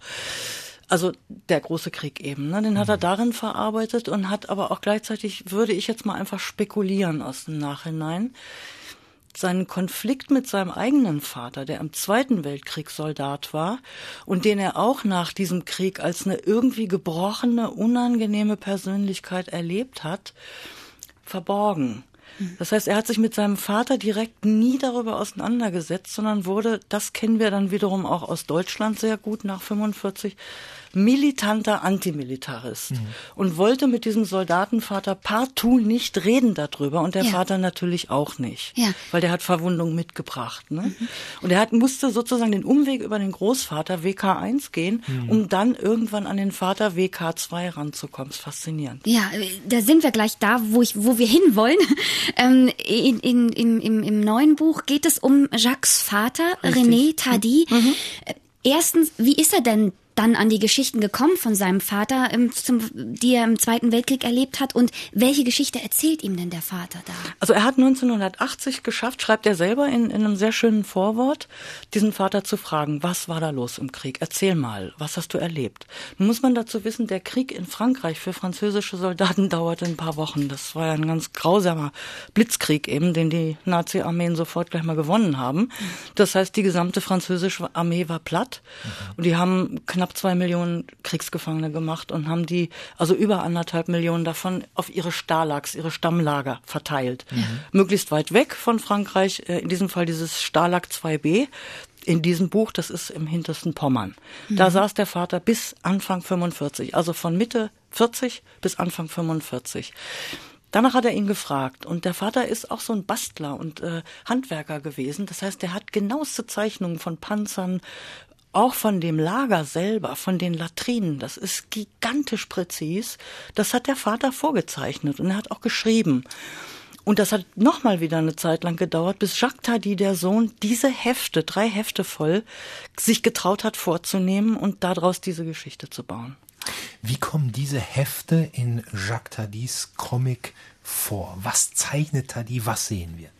Also der große Krieg eben, ne? Den hat er darin verarbeitet und hat aber auch gleichzeitig, würde ich jetzt mal einfach spekulieren aus dem Nachhinein, seinen Konflikt mit seinem eigenen Vater, der im Zweiten Weltkrieg Soldat war und den er auch nach diesem Krieg als eine irgendwie gebrochene, unangenehme Persönlichkeit erlebt hat, verborgen. Das heißt, er hat sich mit seinem Vater direkt nie darüber auseinandergesetzt, sondern wurde, das kennen wir dann wiederum auch aus Deutschland sehr gut nach fünfundvierzig, militanter Antimilitarist. Mhm. Und wollte mit diesem Soldatenvater partout nicht reden darüber und der ja. Vater natürlich auch nicht, ja. weil der hat Verwundung mitgebracht. Ne? Mhm. Und er hat, musste sozusagen den Umweg über den Großvater W K eins gehen, mhm. um dann irgendwann an den Vater W K zwei ranzukommen. Das ist faszinierend. Ja, da sind wir gleich da, wo ich, wo wir hinwollen. Ähm, in, in, im, im, im neuen Buch geht es um Jacques' Vater, Richtig. René Tardy. Mhm. Erstens, wie ist er denn dann an die Geschichten gekommen von seinem Vater, im, zum, die er im Zweiten Weltkrieg erlebt hat? Und welche Geschichte erzählt ihm denn der Vater da? Also er hat neunzehnhundertachtzig geschafft, schreibt er selber in, in einem sehr schönen Vorwort, diesen Vater zu fragen, was war da los im Krieg? Erzähl mal, was hast du erlebt? Nun muss man dazu wissen, der Krieg in Frankreich für französische Soldaten dauerte ein paar Wochen. Das war ja ein ganz grausamer Blitzkrieg eben, den die Nazi-Armeen sofort gleich mal gewonnen haben. Das heißt, die gesamte französische Armee war platt. Mhm. Und die haben knapp zwei Millionen Kriegsgefangene gemacht und haben die, also über anderthalb Millionen davon, auf ihre Stalags, ihre Stammlager verteilt. Mhm. Möglichst weit weg von Frankreich, in diesem Fall dieses Stalag zwei B. In diesem Buch, das ist im hintersten Pommern. Mhm. Da saß der Vater bis Anfang fünfundvierzig, also von Mitte vierzig bis Anfang fünfundvierzig. Danach hat er ihn gefragt und der Vater ist auch so ein Bastler und äh, Handwerker gewesen. Das heißt, er hat genaueste Zeichnungen von Panzern, auch von dem Lager selber, von den Latrinen. Das ist gigantisch präzis. Das hat der Vater vorgezeichnet und er hat auch geschrieben. Und das hat nochmal wieder eine Zeit lang gedauert, bis Jacques Tardy, der Sohn, diese Hefte, drei Hefte voll, sich getraut hat vorzunehmen und daraus diese Geschichte zu bauen. Wie kommen diese Hefte in Jacques Tardys Comic vor? Was zeichnet Tardy? Was sehen wir?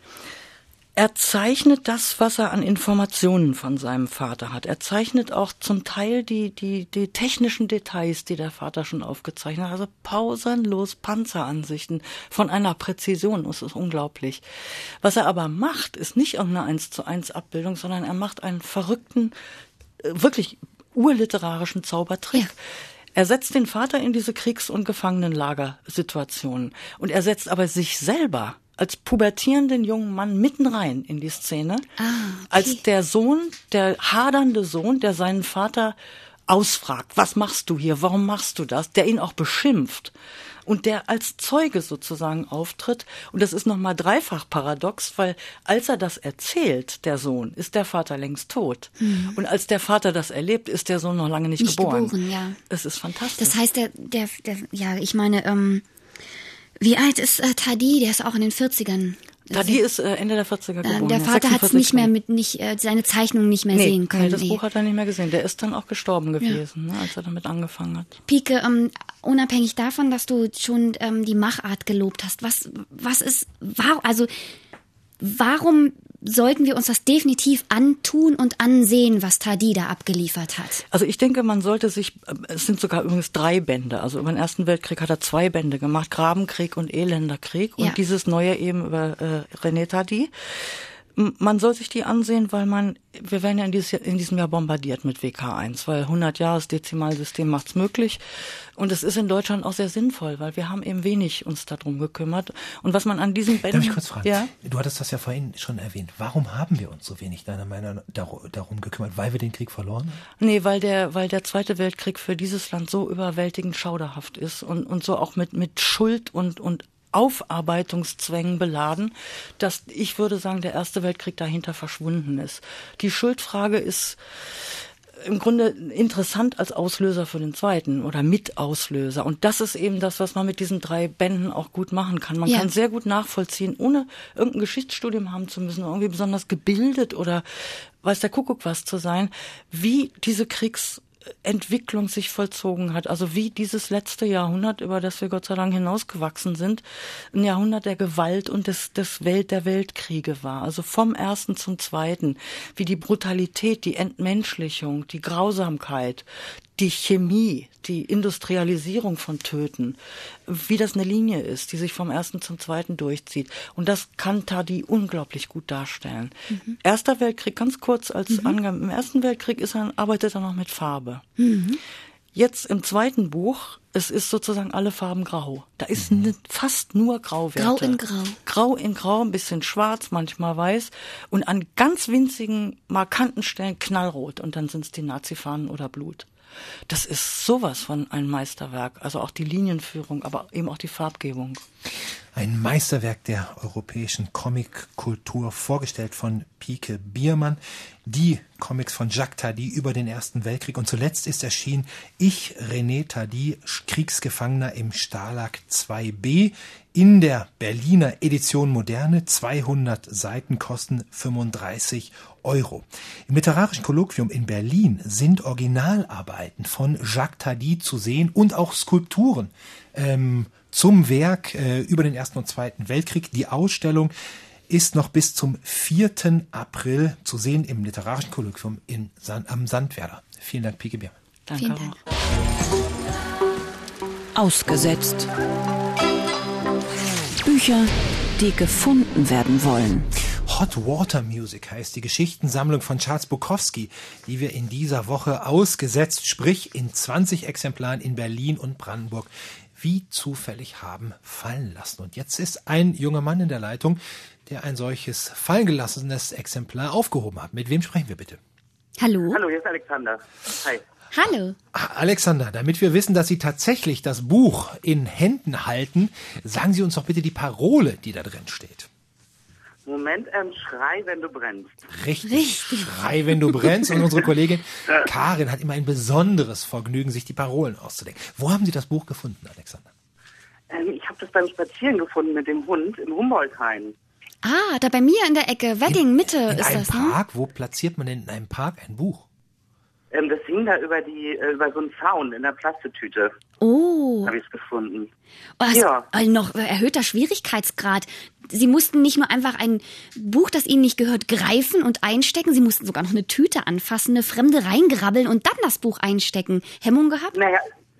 Er zeichnet das, was er an Informationen von seinem Vater hat. Er zeichnet auch zum Teil die, die, die technischen Details, die der Vater schon aufgezeichnet hat. Also pausenlos Panzeransichten von einer Präzision. Das ist unglaublich. Was er aber macht, ist nicht irgendeine eins zu eins Abbildung, sondern er macht einen verrückten, wirklich urliterarischen Zaubertrick. Ja. Er setzt den Vater in diese Kriegs- und Gefangenenlagersituationen. Und er setzt aber sich selber als pubertierenden jungen Mann mitten rein in die Szene, ah, okay. als der Sohn, der hadernde Sohn, der seinen Vater ausfragt, was machst du hier, warum machst du das, der ihn auch beschimpft und der als Zeuge sozusagen auftritt. Und das ist nochmal dreifach paradox, weil als er das erzählt, der Sohn, ist der Vater längst tot. Mhm. Und als der Vater das erlebt, ist der Sohn noch lange nicht, nicht geboren. geboren ja. Es ist fantastisch. Das heißt, der, der, der ja, ich meine, ähm, wie alt ist äh, Tardy? Der ist auch in den vierzigern. Tardy ist äh, Ende der vierziger geboren. Der Vater hat es nicht mehr mit, nicht äh, seine Zeichnungen nicht mehr nee, sehen können. Nee, das Buch hat er nicht mehr gesehen. Der ist dann auch gestorben gewesen, ja. ne, als er damit angefangen hat. Pike, ähm, unabhängig davon, dass du schon ähm, die Machart gelobt hast, was, was ist, war, also warum sollten wir uns das definitiv antun und ansehen, was Tardy da abgeliefert hat? Also ich denke, man sollte sich, es sind sogar übrigens drei Bände, also über den Ersten Weltkrieg hat er zwei Bände gemacht, Grabenkrieg und Elenderkrieg und ja. dieses neue eben über äh, René Tardy. Man soll sich die ansehen, weil man, wir werden ja in, dieses, in diesem Jahr bombardiert mit W K eins, weil hundert Jahre das Dezimalsystem macht's möglich. Und es ist in Deutschland auch sehr sinnvoll, weil wir haben eben wenig uns darum gekümmert. Und was man an diesen Bänden... Darf ich kurz fragen? Ja? Du hattest das ja vorhin schon erwähnt. Warum haben wir uns so wenig deiner Meinung nach darum gekümmert? Weil wir den Krieg verloren haben? Nee, weil der, weil der Zweite Weltkrieg für dieses Land so überwältigend schauderhaft ist und, und so auch mit, mit Schuld und, und Aufarbeitungszwängen beladen, dass ich würde sagen, der Erste Weltkrieg dahinter verschwunden ist. Die Schuldfrage ist im Grunde interessant als Auslöser für den Zweiten oder Mitauslöser. Und das ist eben das, was man mit diesen drei Bänden auch gut machen kann. Man ja. kann sehr gut nachvollziehen, ohne irgendein Geschichtsstudium haben zu müssen, irgendwie besonders gebildet oder weiß der Kuckuck was zu sein, wie diese Kriegs Entwicklung sich vollzogen hat, also wie dieses letzte Jahrhundert, über das wir Gott sei Dank hinausgewachsen sind, ein Jahrhundert der Gewalt und des, des Welt, der Weltkriege war, also vom ersten zum zweiten, wie die Brutalität, die Entmenschlichung, die Grausamkeit, die Chemie, die Industrialisierung von Töten, wie das eine Linie ist, die sich vom ersten zum zweiten durchzieht. Und das kann Tardy unglaublich gut darstellen. Mhm. Erster Weltkrieg, ganz kurz als mhm. Angabe, im Ersten Weltkrieg ist er, arbeitet er noch mit Farbe. Mhm. Jetzt im zweiten Buch, es ist sozusagen alle Farben grau. Da ist mhm. fast nur Grauwerte. Grau in Grau. Grau in Grau, ein bisschen schwarz, manchmal weiß. Und an ganz winzigen, markanten Stellen knallrot. Und dann sind es die Nazi-Fahnen oder Blut. Das ist sowas von ein Meisterwerk. Also auch die Linienführung, aber eben auch die Farbgebung. Ein Meisterwerk der europäischen Comic-Kultur, vorgestellt von Pike Biermann. Die Comics von Jacques Tardy über den Ersten Weltkrieg. Und zuletzt ist erschienen Ich, René Tardy, Kriegsgefangener im Stalag zwei b in der Berliner Edition Moderne. zweihundert Seiten kosten fünfunddreißig Euro. Im Literarischen Kolloquium in Berlin sind Originalarbeiten von Jacques Tardy zu sehen und auch Skulpturen ähm, zum Werk äh, über den Ersten und Zweiten Weltkrieg. Die Ausstellung ist noch bis zum vierten April zu sehen im Literarischen Kolloquium in San- am Sandwerder. Vielen Dank, Pike Biermann. Danke. Vielen Dank. Ausgesetzt. Bücher, die gefunden werden wollen. Hot Water Music heißt die Geschichtensammlung von Charles Bukowski, die wir in dieser Woche ausgesetzt, sprich in zwanzig Exemplaren in Berlin und Brandenburg, wie zufällig haben fallen lassen. Und jetzt ist ein junger Mann in der Leitung, der ein solches fallen gelassenes Exemplar aufgehoben hat. Mit wem sprechen wir bitte? Hallo? Hallo, hier ist Alexander. Hi. Hallo. Alexander, damit wir wissen, dass Sie tatsächlich das Buch in Händen halten, sagen Sie uns doch bitte die Parole, die da drin steht. Moment, ähm, schrei, wenn du brennst. Richtig. Richtig. Schrei, wenn du brennst. Und unsere Kollegin Karin hat immer ein besonderes Vergnügen, sich die Parolen auszudenken. Wo haben Sie das Buch gefunden, Alexander? Ähm, ich habe das beim Spazieren gefunden mit dem Hund im Humboldt-Hain. Ah, da bei mir in der Ecke, Wedding, Mitte In ist einem das, ne? Park? Wo platziert man denn in einem Park ein Buch? Ähm, das hing da über die äh, über so einen Zaun in der Plastetüte. Oh, Habe ich es gefunden. oh das Ja. äh, noch erhöhter Schwierigkeitsgrad. Sie mussten nicht nur einfach ein Buch, das Ihnen nicht gehört, greifen und einstecken, Sie mussten sogar noch eine Tüte anfassen, eine Fremde reingrabbeln und dann das Buch einstecken. Hemmung gehabt? Naja,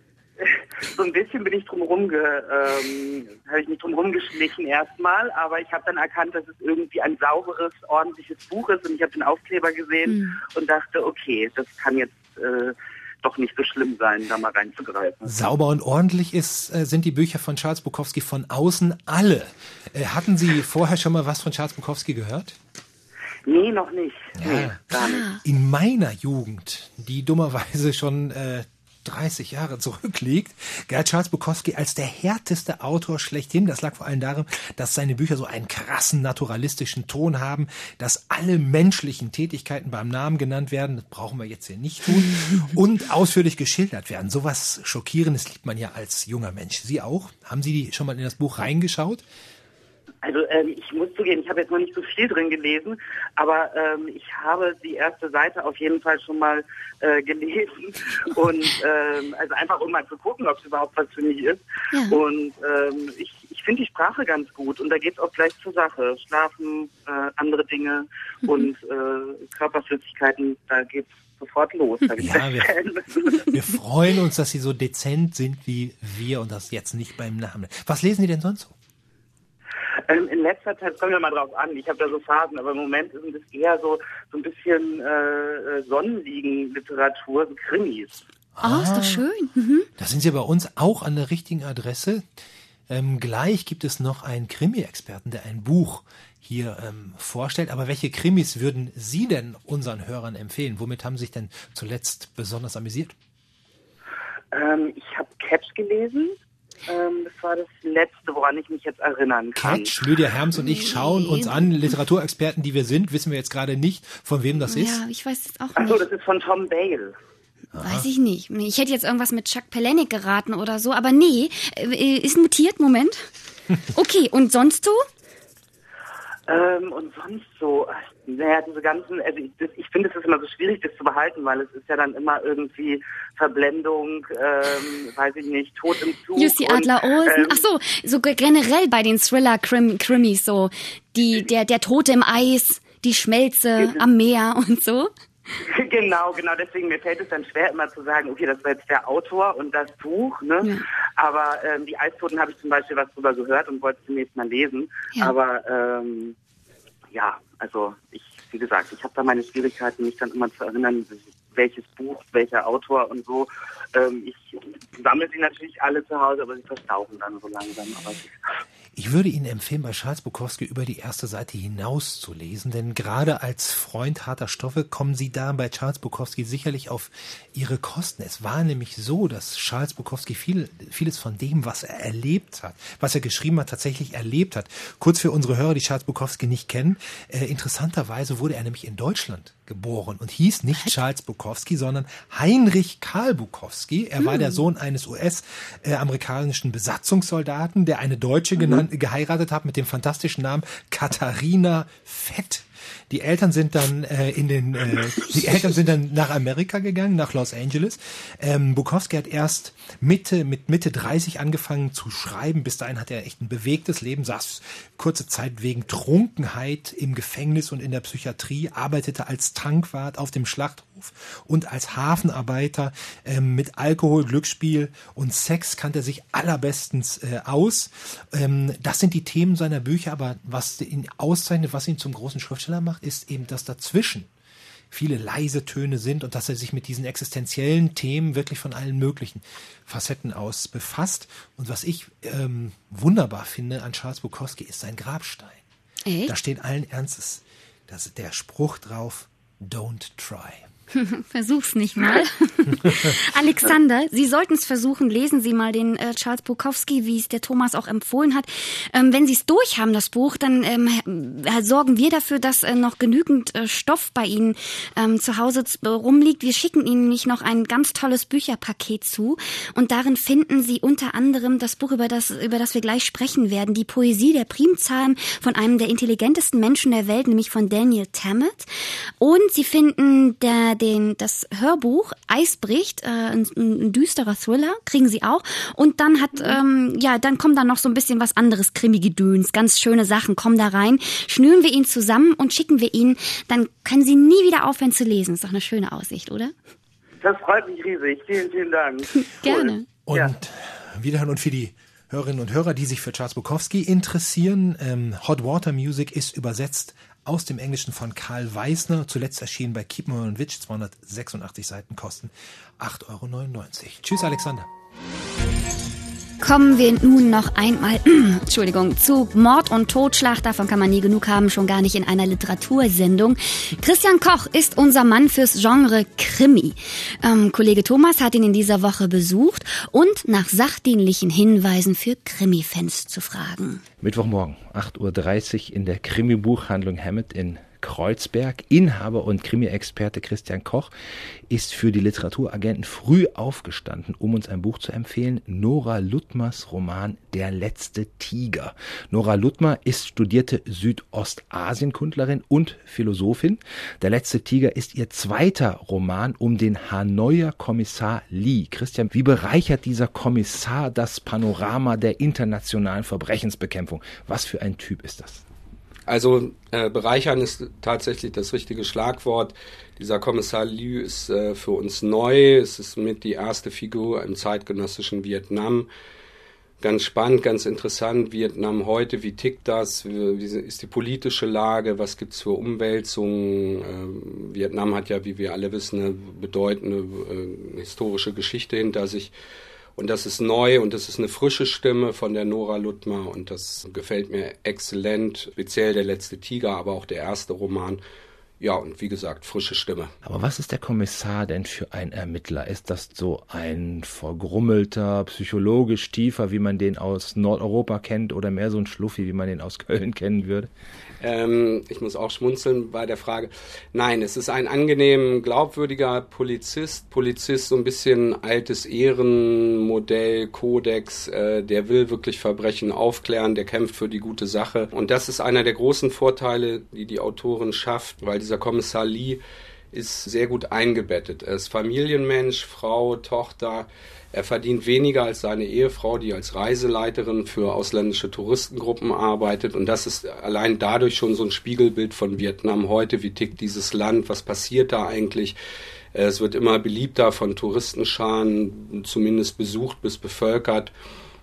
so ein bisschen bin ich drumherum ge, ähm, habe ich mich drumherum geschlichen erstmal, aber ich habe dann erkannt, dass es irgendwie ein sauberes, ordentliches Buch ist und ich habe den Aufkleber gesehen Hm. und dachte, okay, das kann jetzt äh, doch nicht so schlimm sein, da mal reinzugreifen. Sauber und ordentlich ist, äh, sind die Bücher von Charles Bukowski von außen alle. Äh, hatten Sie vorher schon mal was von Charles Bukowski gehört? Nee, noch nicht. Ja. Nee, gar nicht. In meiner Jugend, die dummerweise schon äh, dreißig Jahre zurückliegt, galt Charles Bukowski als der härteste Autor schlechthin. Das lag vor allem darin, dass seine Bücher so einen krassen naturalistischen Ton haben, dass alle menschlichen Tätigkeiten beim Namen genannt werden. Das brauchen wir jetzt hier nicht tun. Und ausführlich geschildert werden. Sowas Schockierendes liebt man ja als junger Mensch. Sie auch? Haben Sie schon mal in das Buch reingeschaut? Also ähm, ich muss zugeben, ich habe jetzt noch nicht so viel drin gelesen, aber ähm, ich habe die erste Seite auf jeden Fall schon mal äh, gelesen und ähm, also einfach um mal zu gucken, ob es überhaupt was für mich ist. Ja. Und ähm, ich, ich finde die Sprache ganz gut und da geht es auch gleich zur Sache. Schlafen, äh, andere Dinge Mhm. und äh, Körperflüssigkeiten, da geht's sofort los. Hab ich Ja, wir, festgestellt. wir freuen uns, dass Sie so dezent sind wie wir und das jetzt nicht beim Namen. Was lesen Sie denn sonst so? Ähm, in letzter Zeit, kommen wir mal drauf an, ich habe da so Phasen, aber im Moment sind es eher so, so ein bisschen äh, Sonnenliegen-Literatur, so Krimis. Oh, ist doch schön. Mhm. Da sind Sie bei uns auch an der richtigen Adresse. Ähm, gleich gibt es noch einen Krimi-Experten, der ein Buch hier ähm, vorstellt. Aber welche Krimis würden Sie denn unseren Hörern empfehlen? Womit haben Sie sich denn zuletzt besonders amüsiert? Ähm, ich habe Catch gelesen. Ähm, das war das Letzte, woran ich mich jetzt erinnern kann. Catch, Lydia Herms und ich schauen uns an, Literaturexperten, die wir sind, wissen wir jetzt gerade nicht, von wem das ist. Ja, ich weiß es auch Ach so, nicht. das ist von Tom Bale. Weiß ich nicht. Nee, ich hätte jetzt irgendwas mit Chuck Palahniuk geraten oder so, aber nee, äh, ist notiert, Moment. Okay, und sonst so? Ähm, und sonst so, ach, naja, diese ganzen, also ich, das, ich finde, es ist immer so schwierig, das zu behalten, weil es ist ja dann immer irgendwie Verblendung, ähm, weiß ich nicht, Tod im Zug. Jussi und, Adler-Olsen. ähm, Ach so, so generell bei den Thriller-Krimis so. Die, der, der Tote im Eis, die Schmelze am Meer und so. Genau, genau, deswegen mir fällt es dann schwer immer zu sagen, okay, das war jetzt der Autor und das Buch, ne? Ja. Aber ähm, die Eistoten habe ich zum Beispiel was drüber gehört und wollte es zunächst mal lesen. Ja. Aber ähm, ja, also ich, wie gesagt, ich habe da meine Schwierigkeiten, mich dann immer zu erinnern, welches Buch, welcher Autor und so. Ähm, ich sammle sie natürlich alle zu Hause, aber sie verstauben dann so langsam. Aber Ich würde Ihnen empfehlen, bei Charles Bukowski über die erste Seite hinaus zu lesen, denn gerade als Freund harter Stoffe kommen Sie da bei Charles Bukowski sicherlich auf Ihre Kosten. Es war nämlich so, dass Charles Bukowski viel, vieles von dem, was er erlebt hat, was er geschrieben hat, tatsächlich erlebt hat. Kurz für unsere Hörer, die Charles Bukowski nicht kennen, äh, interessanterweise wurde er nämlich in Deutschland geboren und hieß nicht Charles Bukowski, sondern Heinrich Karl Bukowski. Er hm. war der Sohn eines U S-amerikanischen Besatzungssoldaten, der eine Deutsche mhm. genannt, geheiratet hat mit dem fantastischen Namen Katharina Fett. Die Eltern sind dann äh, in den, äh, die Eltern sind dann nach Amerika gegangen, nach Los Angeles. Ähm, Bukowski hat erst Mitte, mit Mitte dreißig angefangen zu schreiben. Bis dahin hat er echt ein bewegtes Leben, saß kurze Zeit wegen Trunkenheit im Gefängnis und in der Psychiatrie, arbeitete als Tankwart auf dem Schlachthof und als Hafenarbeiter. Ähm, mit Alkohol, Glücksspiel und Sex kannte er sich allerbestens äh, aus. Ähm, das sind die Themen seiner Bücher, aber was ihn auszeichnet, was ihn zum großen Schriftsteller macht, ist eben, dass dazwischen viele leise Töne sind und dass er sich mit diesen existenziellen Themen wirklich von allen möglichen Facetten aus befasst. Und was ich ähm, wunderbar finde an Charles Bukowski ist sein Grabstein. Echt? Da steht allen Ernstes das, der Spruch drauf, don't try. Versuch's nicht mal. Alexander, Sie sollten es versuchen. Lesen Sie mal den äh, Charles Bukowski, wie es der Thomas auch empfohlen hat. Ähm, wenn Sie es durchhaben, das Buch, dann ähm, sorgen wir dafür, dass äh, noch genügend äh, Stoff bei Ihnen ähm, zu Hause äh, rumliegt. Wir schicken Ihnen nämlich noch ein ganz tolles Bücherpaket zu. Und darin finden Sie unter anderem das Buch, über das, über das wir gleich sprechen werden, die Poesie der Primzahlen von einem der intelligentesten Menschen der Welt, nämlich von Daniel Tammet. Und Sie finden der Den, das Hörbuch Eis bricht, äh, ein, ein düsterer Thriller, kriegen Sie auch. Und dann hat, ähm, ja, dann kommt da noch so ein bisschen was anderes, Krimi-Gedöns, ganz schöne Sachen kommen da rein. Schnüren wir ihn zusammen und schicken wir ihn, dann können Sie nie wieder aufhören zu lesen. Ist doch eine schöne Aussicht, oder? Das freut mich riesig. Vielen, vielen Dank. Gerne. Und ja. wiederhören und für die Hörerinnen und Hörer, die sich für Charles Bukowski interessieren, ähm, Hot Water Music ist übersetzt aus dem Englischen von Karl Weissner, zuletzt erschienen bei Kiepenheuer und Witsch, zweihundertsechsundachtzig Seiten, kosten acht Euro neunundneunzig. Tschüss, Alexander. Kommen wir nun noch einmal, Entschuldigung, zu Mord und Totschlag. Davon kann man nie genug haben, schon gar nicht in einer Literatursendung. Christian Koch ist unser Mann fürs Genre Krimi. Ähm, Kollege Thomas hat ihn in dieser Woche besucht und nach sachdienlichen Hinweisen für Krimi-Fans zu fragen. Mittwochmorgen, acht Uhr dreißig in der Krimi-Buchhandlung Hammett in Kreuzberg. Inhaber und Krimi-Experte Christian Koch ist für die Literaturagenten früh aufgestanden, um uns ein Buch zu empfehlen. Nora Luthmers Roman Der letzte Tiger. Nora Luthmer ist studierte Südostasienkundlerin und Philosophin. Der letzte Tiger ist ihr zweiter Roman um den Hanoier Kommissar Lee. Christian, wie bereichert dieser Kommissar das Panorama der internationalen Verbrechensbekämpfung? Was für ein Typ ist das? Also äh, bereichern ist tatsächlich das richtige Schlagwort. Dieser Kommissar Liu ist äh, für uns neu. Es ist mit die erste Figur im zeitgenössischen Vietnam. Ganz spannend, ganz interessant. Vietnam heute, wie tickt das? Wie, wie ist die politische Lage? Was gibt's für Umwälzungen? Äh, Vietnam hat ja, wie wir alle wissen, eine bedeutende äh, historische Geschichte hinter sich. Und das ist neu und das ist eine frische Stimme von der Nora Luthmer und das gefällt mir exzellent, speziell der letzte Tiger, aber auch der erste Roman. Ja, und wie gesagt, frische Stimme. Aber was ist der Kommissar denn für ein Ermittler? Ist das so ein vergrummelter, psychologisch tiefer, wie man den aus Nordeuropa kennt, oder mehr so ein Schluffi, wie man den aus Köln kennen würde? Ähm, ich muss auch schmunzeln bei der Frage. Nein, es ist ein angenehm glaubwürdiger Polizist. Polizist, so ein bisschen altes Ehrenmodell, Kodex. Äh, der will wirklich Verbrechen aufklären, der kämpft für die gute Sache. Und das ist einer der großen Vorteile, die die Autorin schafft, weil dieser Kommissar Lee ist sehr gut eingebettet. Er ist Familienmensch, Frau, Tochter. Er verdient weniger als seine Ehefrau, die als Reiseleiterin für ausländische Touristengruppen arbeitet. Und das ist allein dadurch schon so ein Spiegelbild von Vietnam heute. Wie tickt dieses Land? Was passiert da eigentlich? Es wird immer beliebter von Touristenscharen, zumindest besucht bis bevölkert.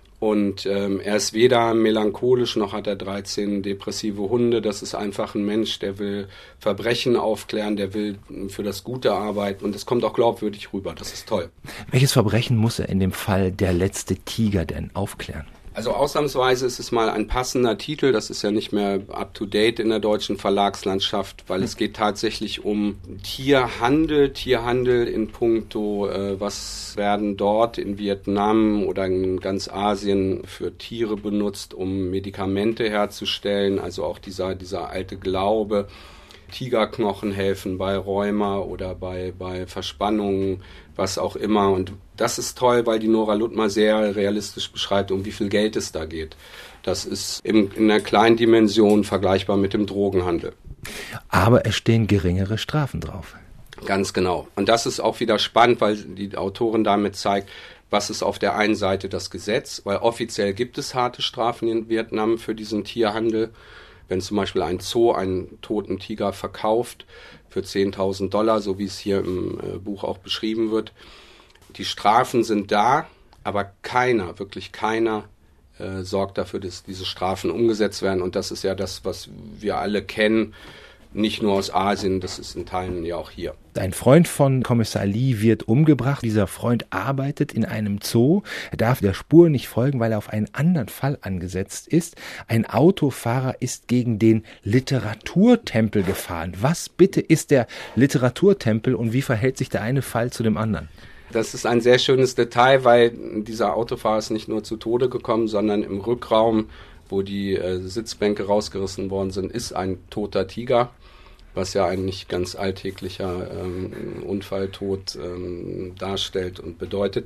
Und ähm, er ist weder melancholisch, noch hat er dreizehn depressive Hunde. Das ist einfach ein Mensch, der will Verbrechen aufklären, der will für das Gute arbeiten. Und das kommt auch glaubwürdig rüber. Das ist toll. Welches Verbrechen muss er in dem Fall Der letzte Tiger denn aufklären? Also ausnahmsweise ist es mal ein passender Titel, das ist ja nicht mehr up-to-date in der deutschen Verlagslandschaft, weil es geht tatsächlich um Tierhandel, Tierhandel in puncto, äh, was werden dort in Vietnam oder in ganz Asien für Tiere benutzt, um Medikamente herzustellen, also auch dieser, dieser alte Glaube, Tigerknochen helfen bei Rheuma oder bei, bei Verspannungen, was auch immer. Und das ist toll, weil die Nora Luttmer sehr realistisch beschreibt, um wie viel Geld es da geht. Das ist in, in einer kleinen Dimension vergleichbar mit dem Drogenhandel. Aber es stehen geringere Strafen drauf. Ganz genau. Und das ist auch wieder spannend, weil die Autorin damit zeigt, was ist auf der einen Seite das Gesetz, weil offiziell gibt es harte Strafen in Vietnam für diesen Tierhandel. Wenn zum Beispiel ein Zoo einen toten Tiger verkauft für zehntausend Dollar, so wie es hier im äh, Buch auch beschrieben wird. Die Strafen sind da, aber keiner, wirklich keiner äh, sorgt dafür, dass diese Strafen umgesetzt werden. Und das ist ja das, was wir alle kennen, nicht nur aus Asien, das ist in Teilen ja auch hier. Ein Freund von Kommissar Lee wird umgebracht. Dieser Freund arbeitet in einem Zoo. Er darf der Spur nicht folgen, weil er auf einen anderen Fall angesetzt ist. Ein Autofahrer ist gegen den Literaturtempel gefahren. Was bitte ist der Literaturtempel und wie verhält sich der eine Fall zu dem anderen? Das ist ein sehr schönes Detail, weil dieser Autofahrer ist nicht nur zu Tode gekommen, sondern im Rückraum, wo die äh, Sitzbänke rausgerissen worden sind, ist ein toter Tiger, was ja ein nicht ganz alltäglicher ähm, Unfalltod ähm, darstellt und bedeutet.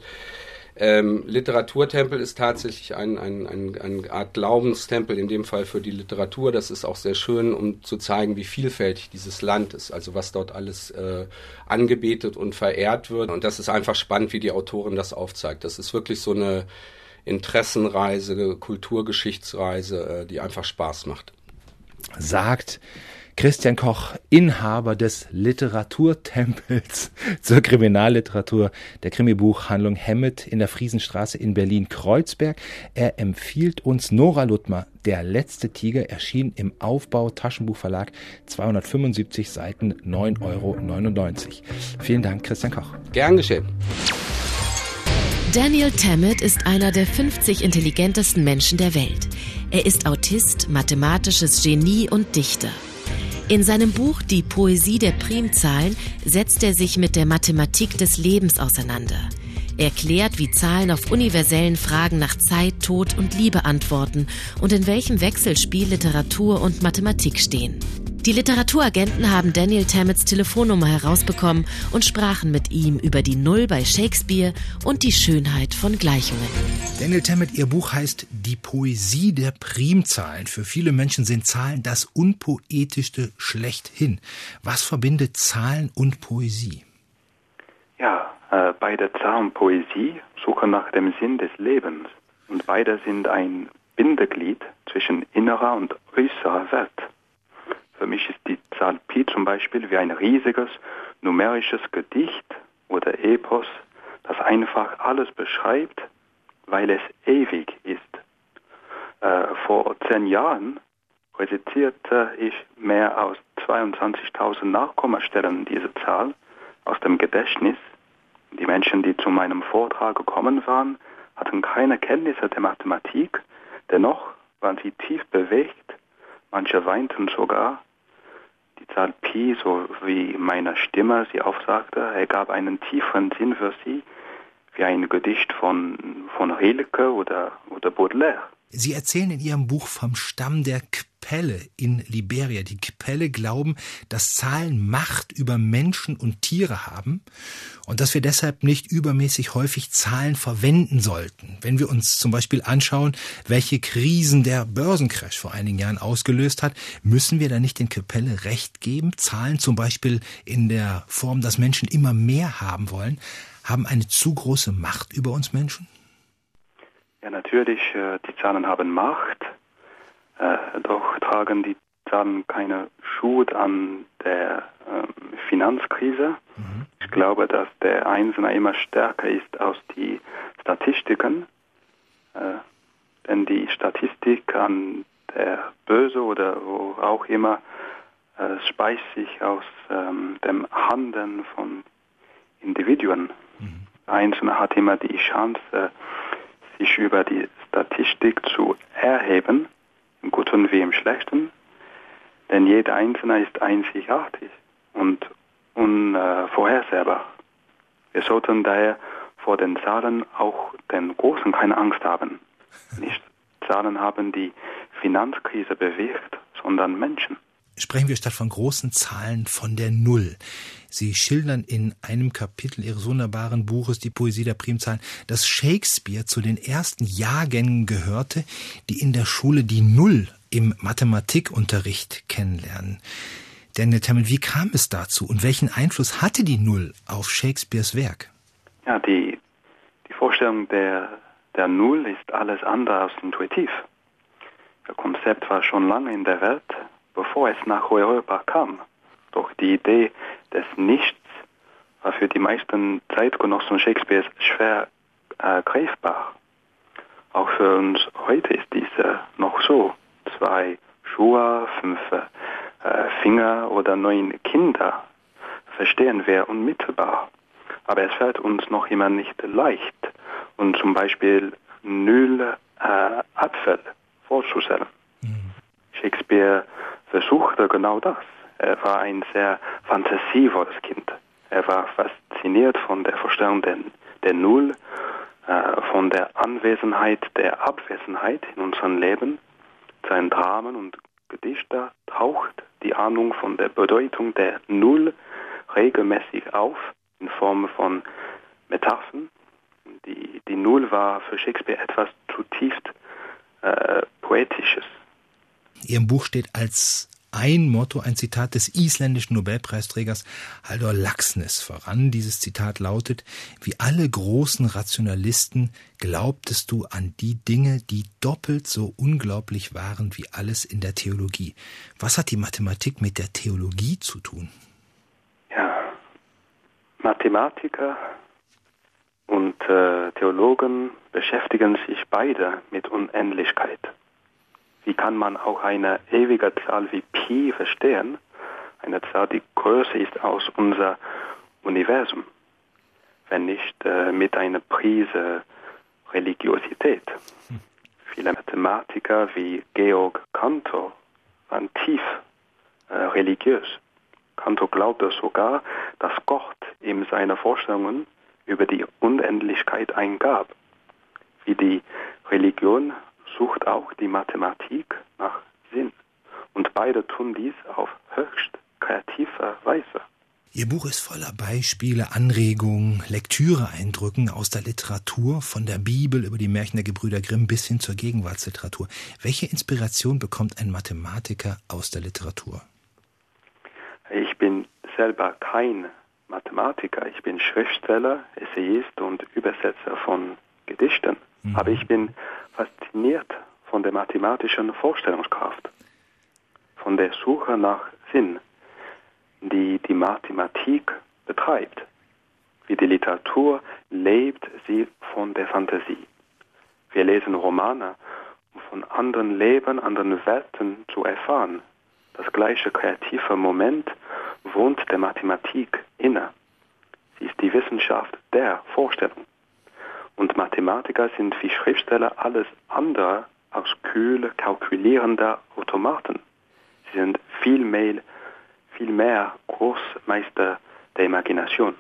Ähm, Literaturtempel ist tatsächlich ein, ein, ein, eine Art Glaubenstempel, in dem Fall für die Literatur. Das ist auch sehr schön, um zu zeigen, wie vielfältig dieses Land ist, also was dort alles äh, angebetet und verehrt wird. Und das ist einfach spannend, wie die Autorin das aufzeigt. Das ist wirklich so eine Interessenreise, Kulturgeschichtsreise, die einfach Spaß macht. Sagt Christian Koch, Inhaber des Literaturtempels zur Kriminalliteratur der Krimibuchhandlung Hammett in der Friesenstraße in Berlin-Kreuzberg. Er empfiehlt uns Nora Luttmer, Der letzte Tiger, erschien im Aufbau Taschenbuchverlag, zweihundertfünfundsiebzig Seiten, neun Euro neunundneunzig. Vielen Dank, Christian Koch. Gern geschehen. Daniel Tammet ist einer der fünfzig intelligentesten Menschen der Welt. Er ist Autist, mathematisches Genie und Dichter. In seinem Buch Die Poesie der Primzahlen setzt er sich mit der Mathematik des Lebens auseinander. Er erklärt, wie Zahlen auf universellen Fragen nach Zeit, Tod und Liebe antworten und in welchem Wechselspiel Literatur und Mathematik stehen. Die Literaturagenten haben Daniel Tammets Telefonnummer herausbekommen und sprachen mit ihm über die Null bei Shakespeare und die Schönheit von Gleichungen. Daniel Tammet, Ihr Buch heißt Die Poesie der Primzahlen. Für viele Menschen sind Zahlen das Unpoetischste schlechthin. Was verbindet Zahlen und Poesie? Ja, äh, beide Zahlenpoesie suchen nach dem Sinn des Lebens. Und beide sind ein Bindeglied zwischen innerer und äußerer Welt. Für mich ist die Zahl Pi zum Beispiel wie ein riesiges numerisches Gedicht oder Epos, das einfach alles beschreibt, weil es ewig ist. Äh, vor zehn Jahren rezitierte ich mehr als zweiundzwanzigtausend Nachkommastellen dieser Zahl aus dem Gedächtnis. Die Menschen, die zu meinem Vortrag gekommen waren, hatten keine Kenntnisse der Mathematik, dennoch waren sie tief bewegt. Manche weinten sogar. Die Zahl Pi, so wie meine Stimme sie aufsagte, ergab einen tieferen Sinn für sie, wie ein Gedicht von, von Rilke oder, oder Baudelaire. Sie erzählen in Ihrem Buch vom Stamm der Kpelle in Liberia. Die Kpelle glauben, dass Zahlen Macht über Menschen und Tiere haben und dass wir deshalb nicht übermäßig häufig Zahlen verwenden sollten. Wenn wir uns zum Beispiel anschauen, welche Krisen der Börsencrash vor einigen Jahren ausgelöst hat, müssen wir da nicht den Kpelle recht geben? Zahlen zum Beispiel in der Form, dass Menschen immer mehr haben wollen, haben eine zu große Macht über uns Menschen? Ja, natürlich, äh, die Zahlen haben Macht, äh, doch tragen die Zahlen keine Schuld an der äh, Finanzkrise. Mhm. Ich glaube, dass der Einzelne immer stärker ist als die Statistiken, äh, denn die Statistik an der Börse oder wo auch immer äh, speist sich aus ähm, dem Handeln von Individuen. Mhm. Der Einzelne hat immer die Chance, sich über die Statistik zu erheben, im Guten wie im Schlechten, denn jeder Einzelne ist einzigartig und unvorhersehbar. Wir sollten daher vor den Zahlen, auch den Großen, keine Angst haben. Nicht Zahlen haben, die Finanzkrise bewirkt, sondern Menschen. Sprechen wir statt von großen Zahlen von der Null. Sie schildern in einem Kapitel Ihres wunderbaren Buches Die Poesie der Primzahlen, dass Shakespeare zu den ersten Jahrgängen gehörte, die in der Schule die Null im Mathematikunterricht kennenlernen. Daniel Tammet, wie kam es dazu und welchen Einfluss hatte die Null auf Shakespeares Werk? Ja, die, die Vorstellung der, der Null ist alles andere als intuitiv. Das Konzept war schon lange in der Welt, bevor es nach Europa kam. Doch die Idee des Nichts war für die meisten Zeitgenossen Shakespeares schwer äh, greifbar. Auch für uns heute ist diese noch so. Zwei Schuhe, fünf äh, Finger oder neun Kinder verstehen wir unmittelbar. Aber es fällt uns noch immer nicht leicht, und zum Beispiel null äh, Apfel vorzustellen. Mhm. Shakespeare versuchte genau das. Er war ein sehr fantasievolles Kind. Er war fasziniert von der Vorstellung der, der Null, äh, von der Anwesenheit, der Abwesenheit in unserem Leben. Seinen Dramen und Gedichte taucht die Ahnung von der Bedeutung der Null regelmäßig auf in Form von Metaphern. Die, die Null war für Shakespeare etwas zutiefst äh, Poetisches. In Ihrem Buch steht als ein Motto ein Zitat des isländischen Nobelpreisträgers Halldór Laxness voran. Dieses Zitat lautet: Wie alle großen Rationalisten glaubtest du an die Dinge, die doppelt so unglaublich waren wie alles in der Theologie. Was hat die Mathematik mit der Theologie zu tun? Ja, Mathematiker und äh, Theologen beschäftigen sich beide mit Unendlichkeit. Wie kann man auch eine ewige Zahl wie Pi verstehen? Eine Zahl, die größer ist als unser Universum. Wenn nicht äh, mit einer Prise Religiosität. Hm. Viele Mathematiker wie Georg Cantor waren tief äh, religiös. Cantor glaubte sogar, dass Gott ihm seine Vorstellungen über die Unendlichkeit eingab. Wie die Religion sucht auch die Mathematik nach Sinn. Und beide tun dies auf höchst kreative Weise. Ihr Buch ist voller Beispiele, Anregungen, Lektüreeindrücken aus der Literatur, von der Bibel über die Märchen der Gebrüder Grimm bis hin zur Gegenwartsliteratur. Welche Inspiration bekommt ein Mathematiker aus der Literatur? Ich bin selber kein Mathematiker. Ich bin Schriftsteller, Essayist und Übersetzer von Gedichten. Mhm. Aber ich bin fasziniert von der mathematischen Vorstellungskraft, von der Suche nach Sinn, die die Mathematik betreibt. Wie die Literatur lebt sie von der Fantasie. Wir lesen Romane, um von anderen Leben, anderen Welten zu erfahren. Das gleiche kreative Moment wohnt der Mathematik inne. Sie ist die Wissenschaft der Vorstellung. Und Mathematiker sind wie Schriftsteller alles andere als kühle, kalkulierende Automaten. Sie sind viel mehr, viel mehr Großmeister der Imagination.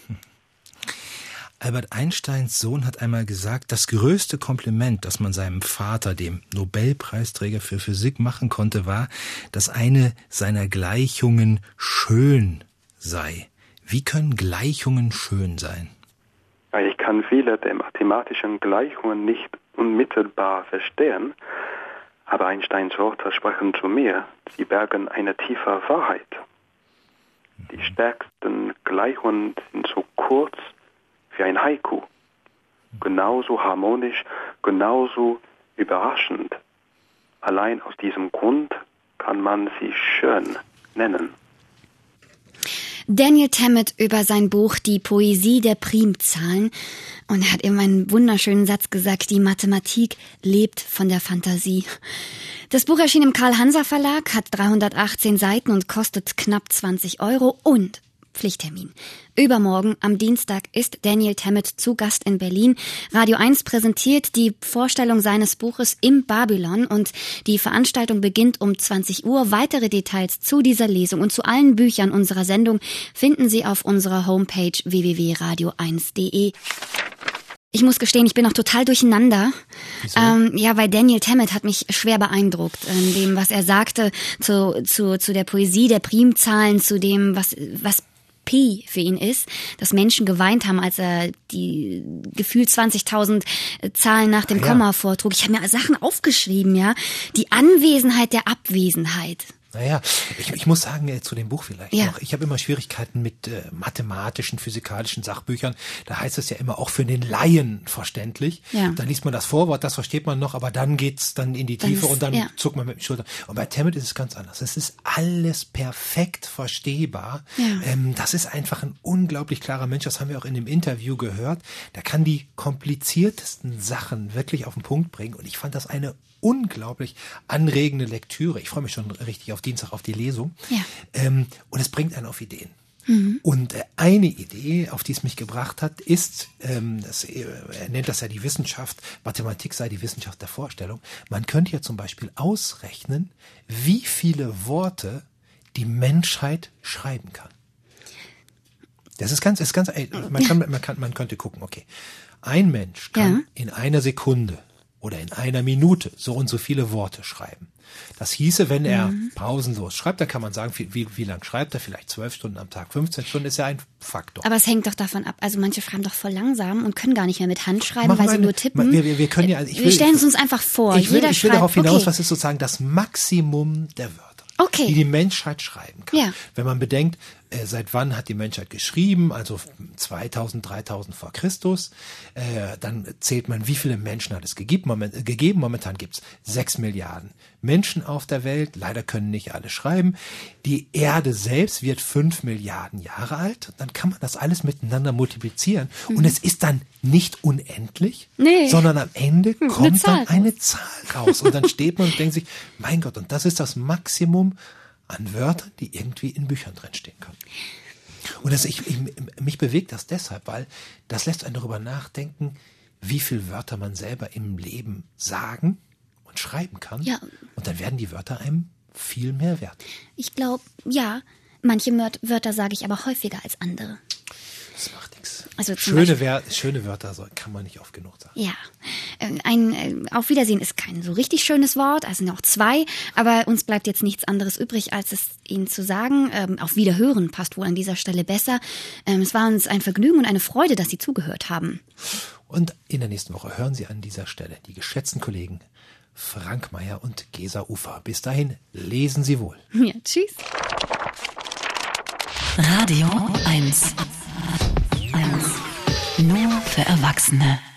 Albert Einsteins Sohn hat einmal gesagt, das größte Kompliment, das man seinem Vater, dem Nobelpreisträger für Physik, machen konnte, war, dass eine seiner Gleichungen schön sei. Wie können Gleichungen schön sein? Ich kann viele der mathematischen Gleichungen nicht unmittelbar verstehen, aber Einsteins Worte sprechen zu mir. Sie bergen eine tiefe Wahrheit. Die stärksten Gleichungen sind so kurz wie ein Haiku. Genauso harmonisch, genauso überraschend. Allein aus diesem Grund kann man sie schön nennen. Daniel Tammet über sein Buch Die Poesie der Primzahlen. Und er hat eben einen wunderschönen Satz gesagt, die Mathematik lebt von der Fantasie. Das Buch erschien im Karl-Hanser Verlag, hat dreihundertachtzehn Seiten und kostet knapp zwanzig Euro. Und Pflichttermin. Übermorgen, am Dienstag, ist Daniel Tammet zu Gast in Berlin. Radio eins präsentiert die Vorstellung seines Buches Im Babylon und die Veranstaltung beginnt um zwanzig Uhr. Weitere Details zu dieser Lesung und zu allen Büchern unserer Sendung finden Sie auf unserer Homepage w w w punkt radio eins punkt de. Ich muss gestehen, ich bin noch total durcheinander. Ähm, ja, weil Daniel Tammet hat mich schwer beeindruckt, in dem, was er sagte zu, zu, zu der Poesie der Primzahlen, zu dem, was, was Pi für ihn ist, dass Menschen geweint haben, als er die gefühlt zwanzigtausend Zahlen nach dem ja. Komma vortrug. Ich habe mir Sachen aufgeschrieben, ja. Die Anwesenheit der Abwesenheit. Naja, ich, ich muss sagen, äh, zu dem Buch vielleicht ja. noch. Ich habe immer Schwierigkeiten mit äh, mathematischen, physikalischen Sachbüchern. Da heißt es ja immer auch für den Laien verständlich. Ja. Dann liest man das Vorwort, das versteht man noch, aber dann geht's dann in die Dann Tiefe ist, und dann ja. zuckt man mit den Schultern. Und bei Tammet ist es ganz anders. Es ist alles perfekt verstehbar. Ja. Ähm, das ist einfach ein unglaublich klarer Mensch. Das haben wir auch in dem Interview gehört. Der kann die kompliziertesten Sachen wirklich auf den Punkt bringen. Und ich fand das eine unglaublich anregende Lektüre. Ich freue mich schon richtig auf Dienstag auf die Lesung. Ja. Ähm, und es bringt einen auf Ideen. Mhm. Und äh, eine Idee, auf die es mich gebracht hat, ist, ähm, das, äh, er nennt das ja die Wissenschaft, Mathematik sei die Wissenschaft der Vorstellung. Man könnte ja zum Beispiel ausrechnen, wie viele Worte die Menschheit schreiben kann. Das ist ganz, ist ganz, man kann, man kann, man könnte gucken, okay. Ein Mensch kann Ja. in einer Sekunde oder in einer Minute so und so viele Worte schreiben. Das hieße, wenn er mhm. pausenlos schreibt, dann kann man sagen, wie, wie, wie lang schreibt er? Vielleicht zwölf Stunden am Tag, fünfzehn Stunden ist ja ein Faktor. Aber es hängt doch davon ab, also manche schreiben doch voll langsam und können gar nicht mehr mit Hand schreiben, Machen weil wir sie eine, nur tippen. Wir, wir, wir können ja, ich wir will, stellen es uns einfach vor. Ich will, Jeder ich will schreibt, darauf hinaus, okay. was ist sozusagen das Maximum der Wörter, Okay. die die Menschheit schreiben kann. Ja. Wenn man bedenkt, äh, seit wann hat die Menschheit geschrieben, also zweitausend, dreitausend vor Christus, äh, dann zählt man, wie viele Menschen hat es gegeben. Moment, äh, gegeben. Momentan gibt es sechs Milliarden Menschen auf der Welt. Leider können nicht alle schreiben. Die Erde selbst wird fünf Milliarden Jahre alt. Dann kann man das alles miteinander multiplizieren. Mhm. Und es ist dann nicht unendlich, nee. sondern am Ende Hm, kommt eine dann eine Zahl raus. Und dann steht man und denkt sich, mein Gott, und das ist das Maximum an Wörtern, die irgendwie in Büchern drinstehen können. Und das, ich, ich, mich bewegt das deshalb, weil das lässt einen darüber nachdenken, wie viele Wörter man selber im Leben sagen und schreiben kann. Ja. Und dann werden die Wörter einem viel mehr wert. Ich glaube, ja, manche Mör- Wörter sage ich aber häufiger als andere. Das macht nichts. Also zum schöne, Beispiel- Wär- schöne Wörter so, kann man nicht oft genug sagen. Ja, äh, ein äh, Auf Wiedersehen ist kein so richtig schönes Wort, also noch zwei, aber uns bleibt jetzt nichts anderes übrig, als es Ihnen zu sagen. Ähm, auf Wiederhören passt wohl an dieser Stelle besser. Ähm, es war uns ein Vergnügen und eine Freude, dass Sie zugehört haben. Und in der nächsten Woche hören Sie an dieser Stelle die geschätzten Kollegen Frank Meyer und Gesa Ufer. Bis dahin, lesen Sie wohl. Ja, tschüss. Radio eins. Nur für Erwachsene.